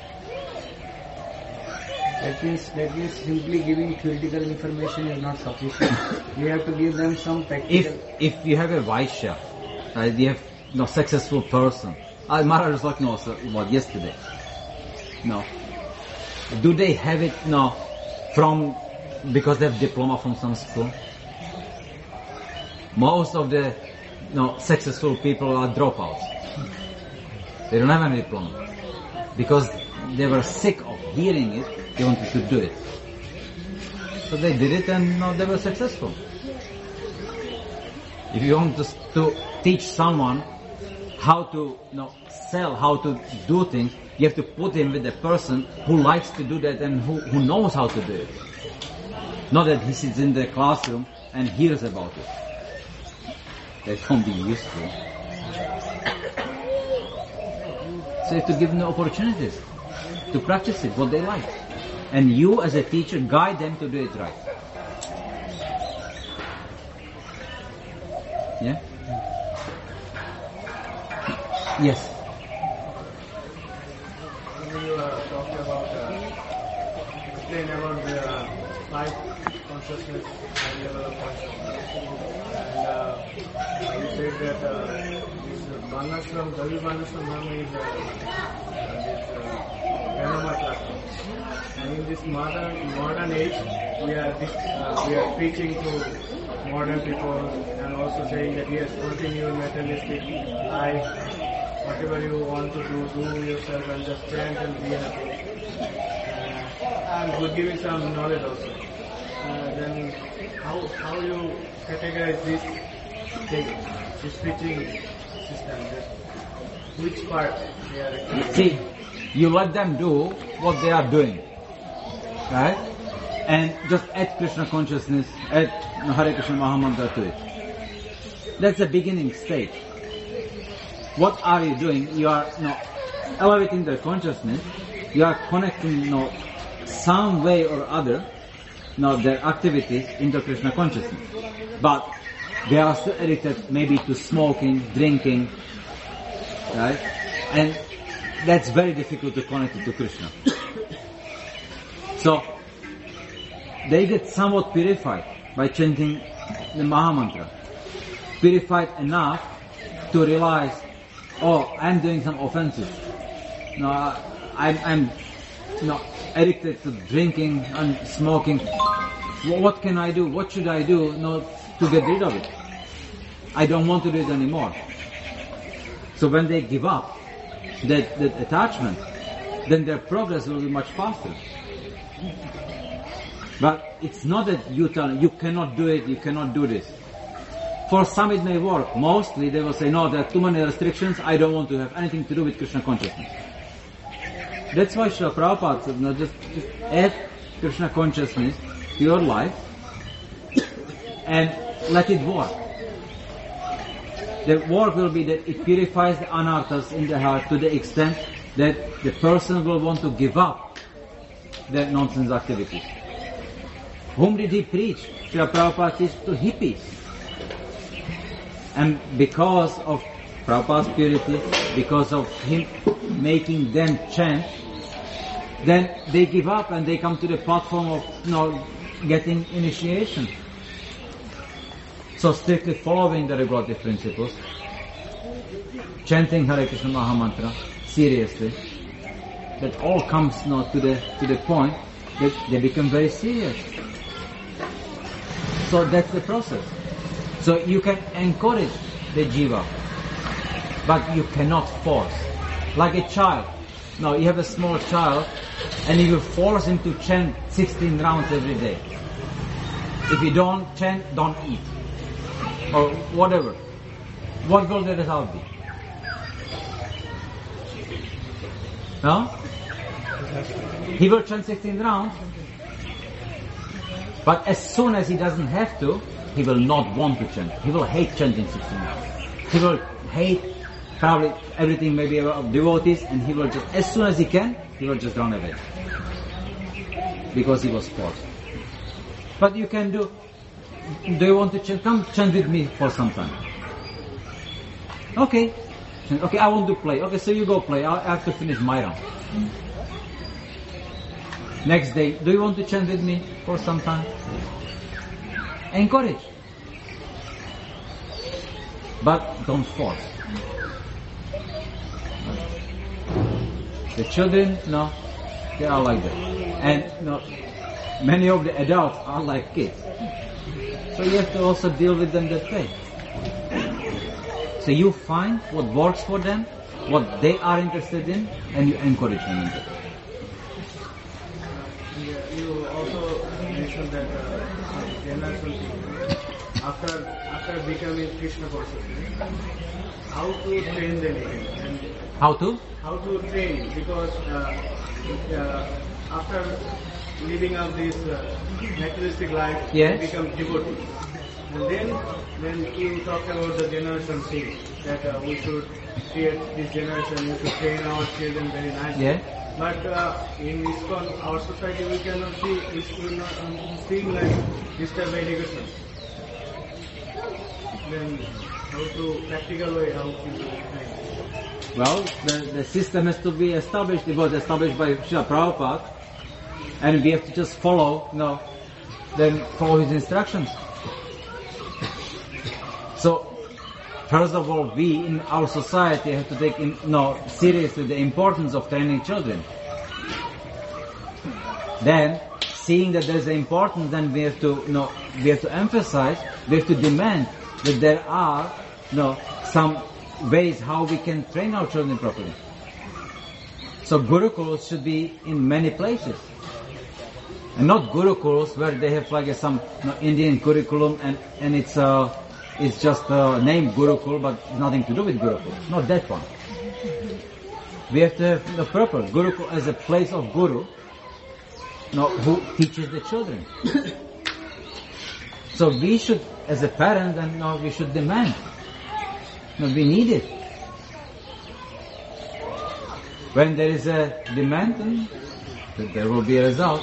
That means that means simply giving theoretical information is not sufficient. We have to give them some practical. If if you have a Vaishya, right, you have no successful person. Uh, Maharaj was talking also about yesterday. No. Do they have it no from because they have diploma from some school? Most of the no successful people are dropouts. They don't have any diploma. Because they were sick of hearing it, they wanted to do it. So they did it and now they were successful. If you want to, to teach someone how to you know, sell, how to do things, you have to put him with a person who likes to do that and who, who knows how to do it. Not that he sits in the classroom and hears about it. That won't be useful. So you have to give them the opportunities to practice it, what they like. And you as a teacher, guide them to do it right. Yeah? Yes. When you uh, talked about, uh, explain about the uh, five consciousness and level of consciousness. And uh, you said that uh, this uh, Varnashram, Davi Varnashram Dharma is uh, uh, this uh, Dharma platform. And in this modern modern age, we are this, uh, we are preaching to modern people and also saying that yes, continue materialistic life. Whatever you want to do, do yourself and just chant and be happy. Uh, and we're giving some knowledge also. Uh, then how how you categorize this thing, this teaching system? That which part they are actually See, you let them do what they are doing. Right? And just add Krishna consciousness, add Hare Krishna Mahamantra to it. That's the beginning stage. What are you doing? You are you know, elevating their consciousness. You are connecting you know, some way or other you know, their activities into Krishna consciousness. But they are still addicted maybe to smoking, drinking, right? And that's very difficult to connect it to Krishna. So they get somewhat purified by chanting the Mahamantra. Purified enough to realize, oh, I'm doing some offenses. No, I'm, I'm no, addicted to drinking and smoking. What can I do? What should I do no, to get rid of it? I don't want to do it anymore. So when they give up that, that attachment, then their progress will be much faster. But it's not that you tell them, you cannot do it, you cannot do this. For some it may work. Mostly they will say, no, there are too many restrictions, I don't want to have anything to do with Krishna consciousness. That's why Srila Prabhupada said, no, just, just add Krishna consciousness to your life and let it work. The work will be that it purifies the anarthas in the heart to the extent that the person will want to give up their nonsense activities. Whom did he preach? Srila Prabhupada preached to hippies. And because of Prabhupada's purity, because of him making them chant, then they give up and they come to the platform of you know, getting initiation. So strictly following the regulative principles, chanting Hare Krishna Mahamantra seriously, that all comes you know, to the to the point that they become very serious. So that's the process. So you can encourage the jiva, but you cannot force. Like a child. No, you have a small child, and you force him to chant sixteen rounds every day. If you don't chant, don't eat. Or whatever. What will the result be? No? He will chant sixteen rounds, but as soon as he doesn't have to, he will not want to chant. He will hate chanting sixteen rounds. He will hate probably everything maybe about devotees, and he will just, as soon as he can, he will just run away. Because he was forced. But you can do, do you want to chant? Come chant with me for some time. Okay. Okay, I want to play. Okay, so you go play. I have to finish my round. Next day, do you want to chant with me for some time? Encourage. But don't force. The children, no, they are like that. And no, many of the adults are like kids. So you have to also deal with them that way. So you find what works for them, what they are interested in, and you encourage them in that. Yeah, you also mentioned that uh, generation after after becoming Krishna consciousness, how to train them again, and How to? how to train, because uh, uh, after living out this uh, materialistic life, Yes. they become devotees. And then, then you talked about the generation thing, that uh, we should create this generation, we should train our children very nicely. Yeah. But uh, in ISKCON, our society, we cannot see, we will not um, seeing like this type of education. Then how to practical way, how to train. Well, the, the system has to be established. It was established by Srila Prabhupada, and we have to just follow, you know, then follow his instructions. So, first of all, we in our society have to take in, you know, seriously the importance of training children. Then, seeing that there is an importance, then we have to, you know, we have to emphasize, we have to demand that there are, you know, some ways how we can train our children properly. So gurukuls should be in many places. And not gurukuls where they have like a, some you know, Indian curriculum and, and it's uh, it's just uh, named Gurukul but nothing to do with Gurukul. Not that one. We have to have the proper Gurukul as a place of Guru, you know, who teaches the children. So we should, as a parent, and you know, we should demand. No, we need it. When there is a demand, then there will be a result.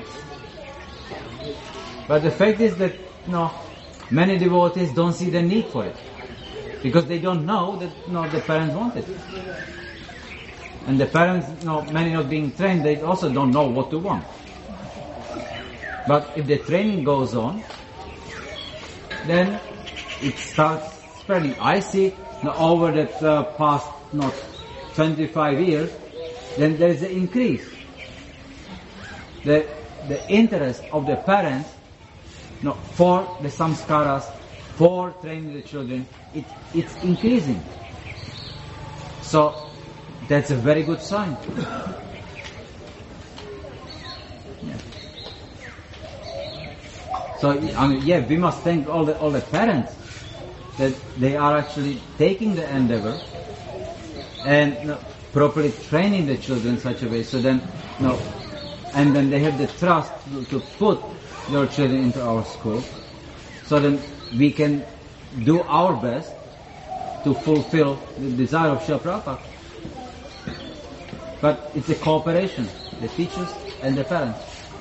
But the fact is that, you know, many devotees don't see the need for it. Because they don't know that, you know, the parents want it. And the parents, you know, many not being trained, they also don't know what to want. But if the training goes on, then it starts spreading. I see you know, over the uh, past you know, twenty-five years, then there is an increase. The the interest of the parents you know, for the samskaras, for training the children, it it's increasing. So that's a very good sign. Yeah. So I mean, yeah, we must thank all the all the parents that they are actually taking the endeavor and you know, properly training the children in such a way. So then, you know, and then they have the trust to, to put their children into our school. So then we can do our best to fulfill the desire of Srila Prabhupada. But it's a cooperation, the teachers and the parents.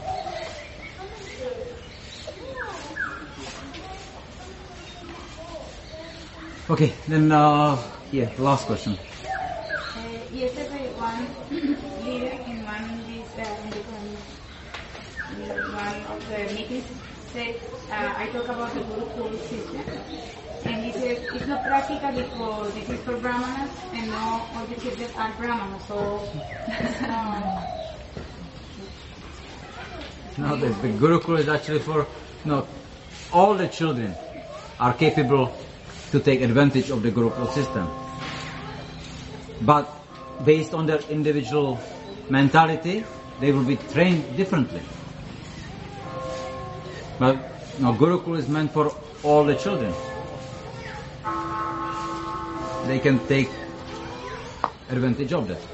Okay, then, uh, yeah, last question. Uh, yesterday, one leader in one of these, uh, in, the, in one of the meetings said, uh, I talk about the Gurukul system, and he said it's not practical because this is for Brahmanas, and no, all the children are Brahmanas, so no. No, the, the Gurukul is actually for, you know, all the children are capable to take advantage of the Gurukul system. But based on their individual mentality, they will be trained differently. But you know, Gurukul is meant for all the children. They can take advantage of that.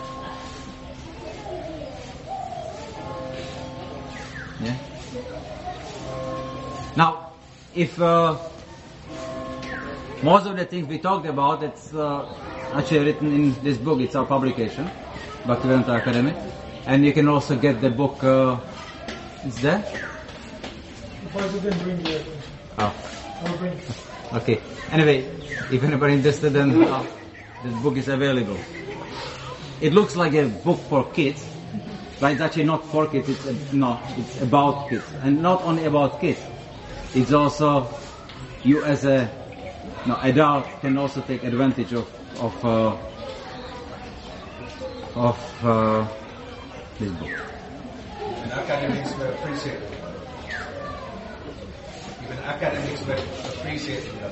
Yeah. Now, if uh, most of the things we talked about, it's uh, actually written in this book. It's our publication, Bhaktivedanta Academy, and you can also get the book. Uh, it's there. Because you can bring the Oh. I'll bring it. Okay. Anyway, if anybody interested, then uh, this book is available. It looks like a book for kids, but it's actually not for kids. It's uh, no, it's about kids, and not only about kids. It's also you as a no, adult can also take advantage of of uh, of uh, this book. And academics will appreciate it. Even academics will appreciate that.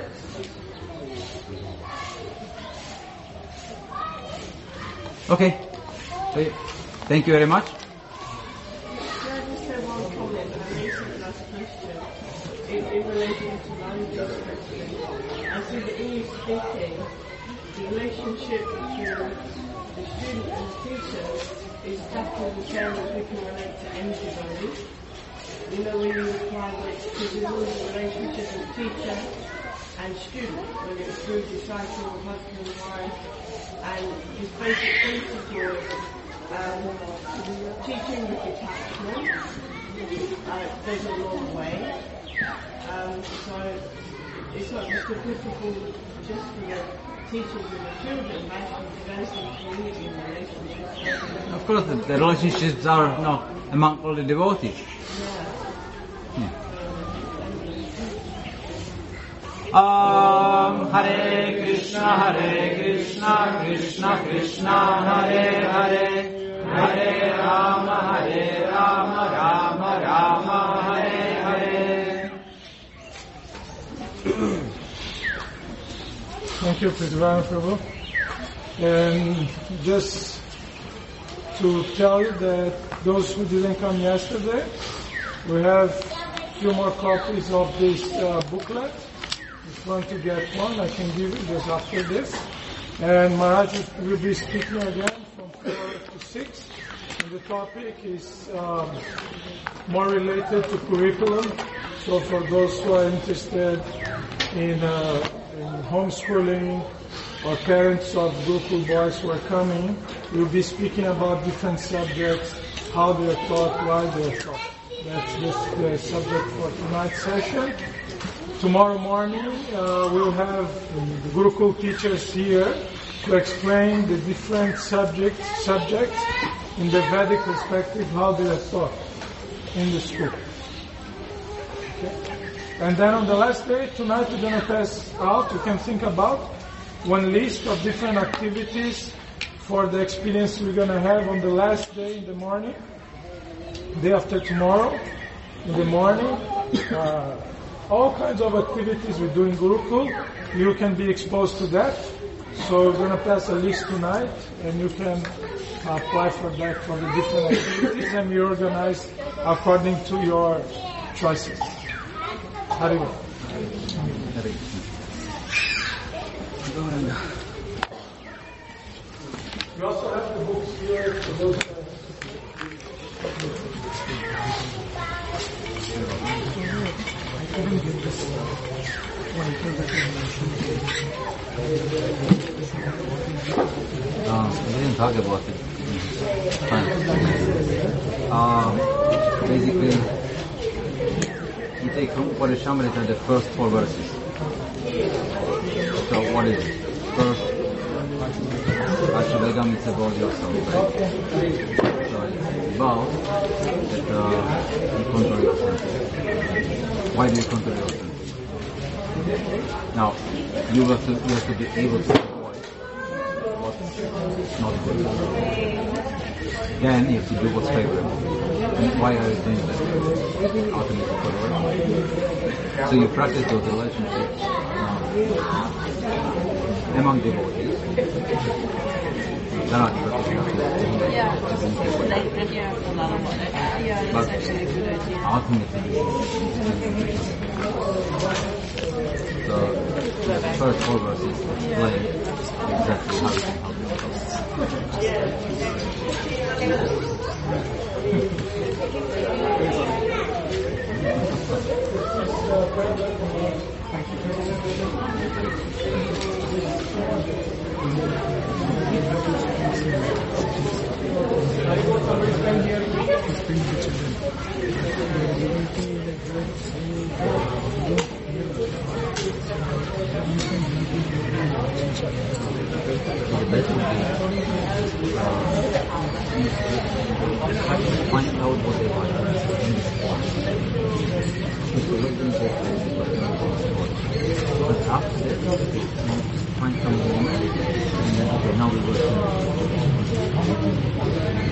Okay. So, thank you very much. Can I just say one comment? I raised last question in, in relation to language especially. I see the English speaking, the relationship between the student and the teacher is definitely the same as we can relate to anybody. You know, when you apply it, because there's always a relationship with teacher and student, when it's through disciple, husband, wife, and his basic principle, um, teaching with detachment uh, goes a long way. Um, so it's not just applicable just for the teachers and the children, but actually developing community and relationships. Of course, the, the relationships are no, among all the devotees. Yeah. Om Hare Krishna, Hare Krishna, Krishna Krishna, Hare Hare, Hare Rama, Hare Rama, Rama Rama, Hare Hare. Thank you, Pridwan Prabhu. And just to tell you that those who didn't come yesterday, we have a few more copies of this uh, booklet. If you want to get one, I can give it just after this. And Maharaj will be speaking again from four to six. And the topic is um, more related to curriculum. So for those who are interested in, uh, in homeschooling or parents of Gurukul boys who are coming, we'll be speaking about different subjects, how they are taught, why they are taught. That's just the subject for tonight's session. Tomorrow morning, uh, we'll have the Gurukul teachers here to explain the different subjects, subjects in the Vedic perspective, how they are taught in the school. Okay. And then on the last day, tonight we're going to pass out, you can think about one list of different activities for the experience we're going to have on the last day in the morning, day after tomorrow, in the morning. Uh, all kinds of activities we do in Gurukul, you can be exposed to that. So we're going to pass a list tonight, and you can apply for that for the different activities, and we organize according to your choices. Haribo. We also have the books here for those that I couldn't get this Uh, we didn't talk about it. Fine. Um, basically, you take Rupa Shamrita, the first four verses. So what is it? First, Ashwagam is about yourself, right? So it's about that uh, you control yourself. Why do you control yourself? Now, you have to, you have to be able to avoid what's not good. Then you have to do what's favorable. And why are you doing that? Ultimately for the right. So you practice those relationships um, among devotees. They're not practicing Yeah, as in like that, yeah, yeah, but that's actually a good idea. ultimately, so the first four verses explain exactly how you can help The best would be, uh, Try to find out what they want in this course. So let them take but after that, you find some moment and then, okay, now we go to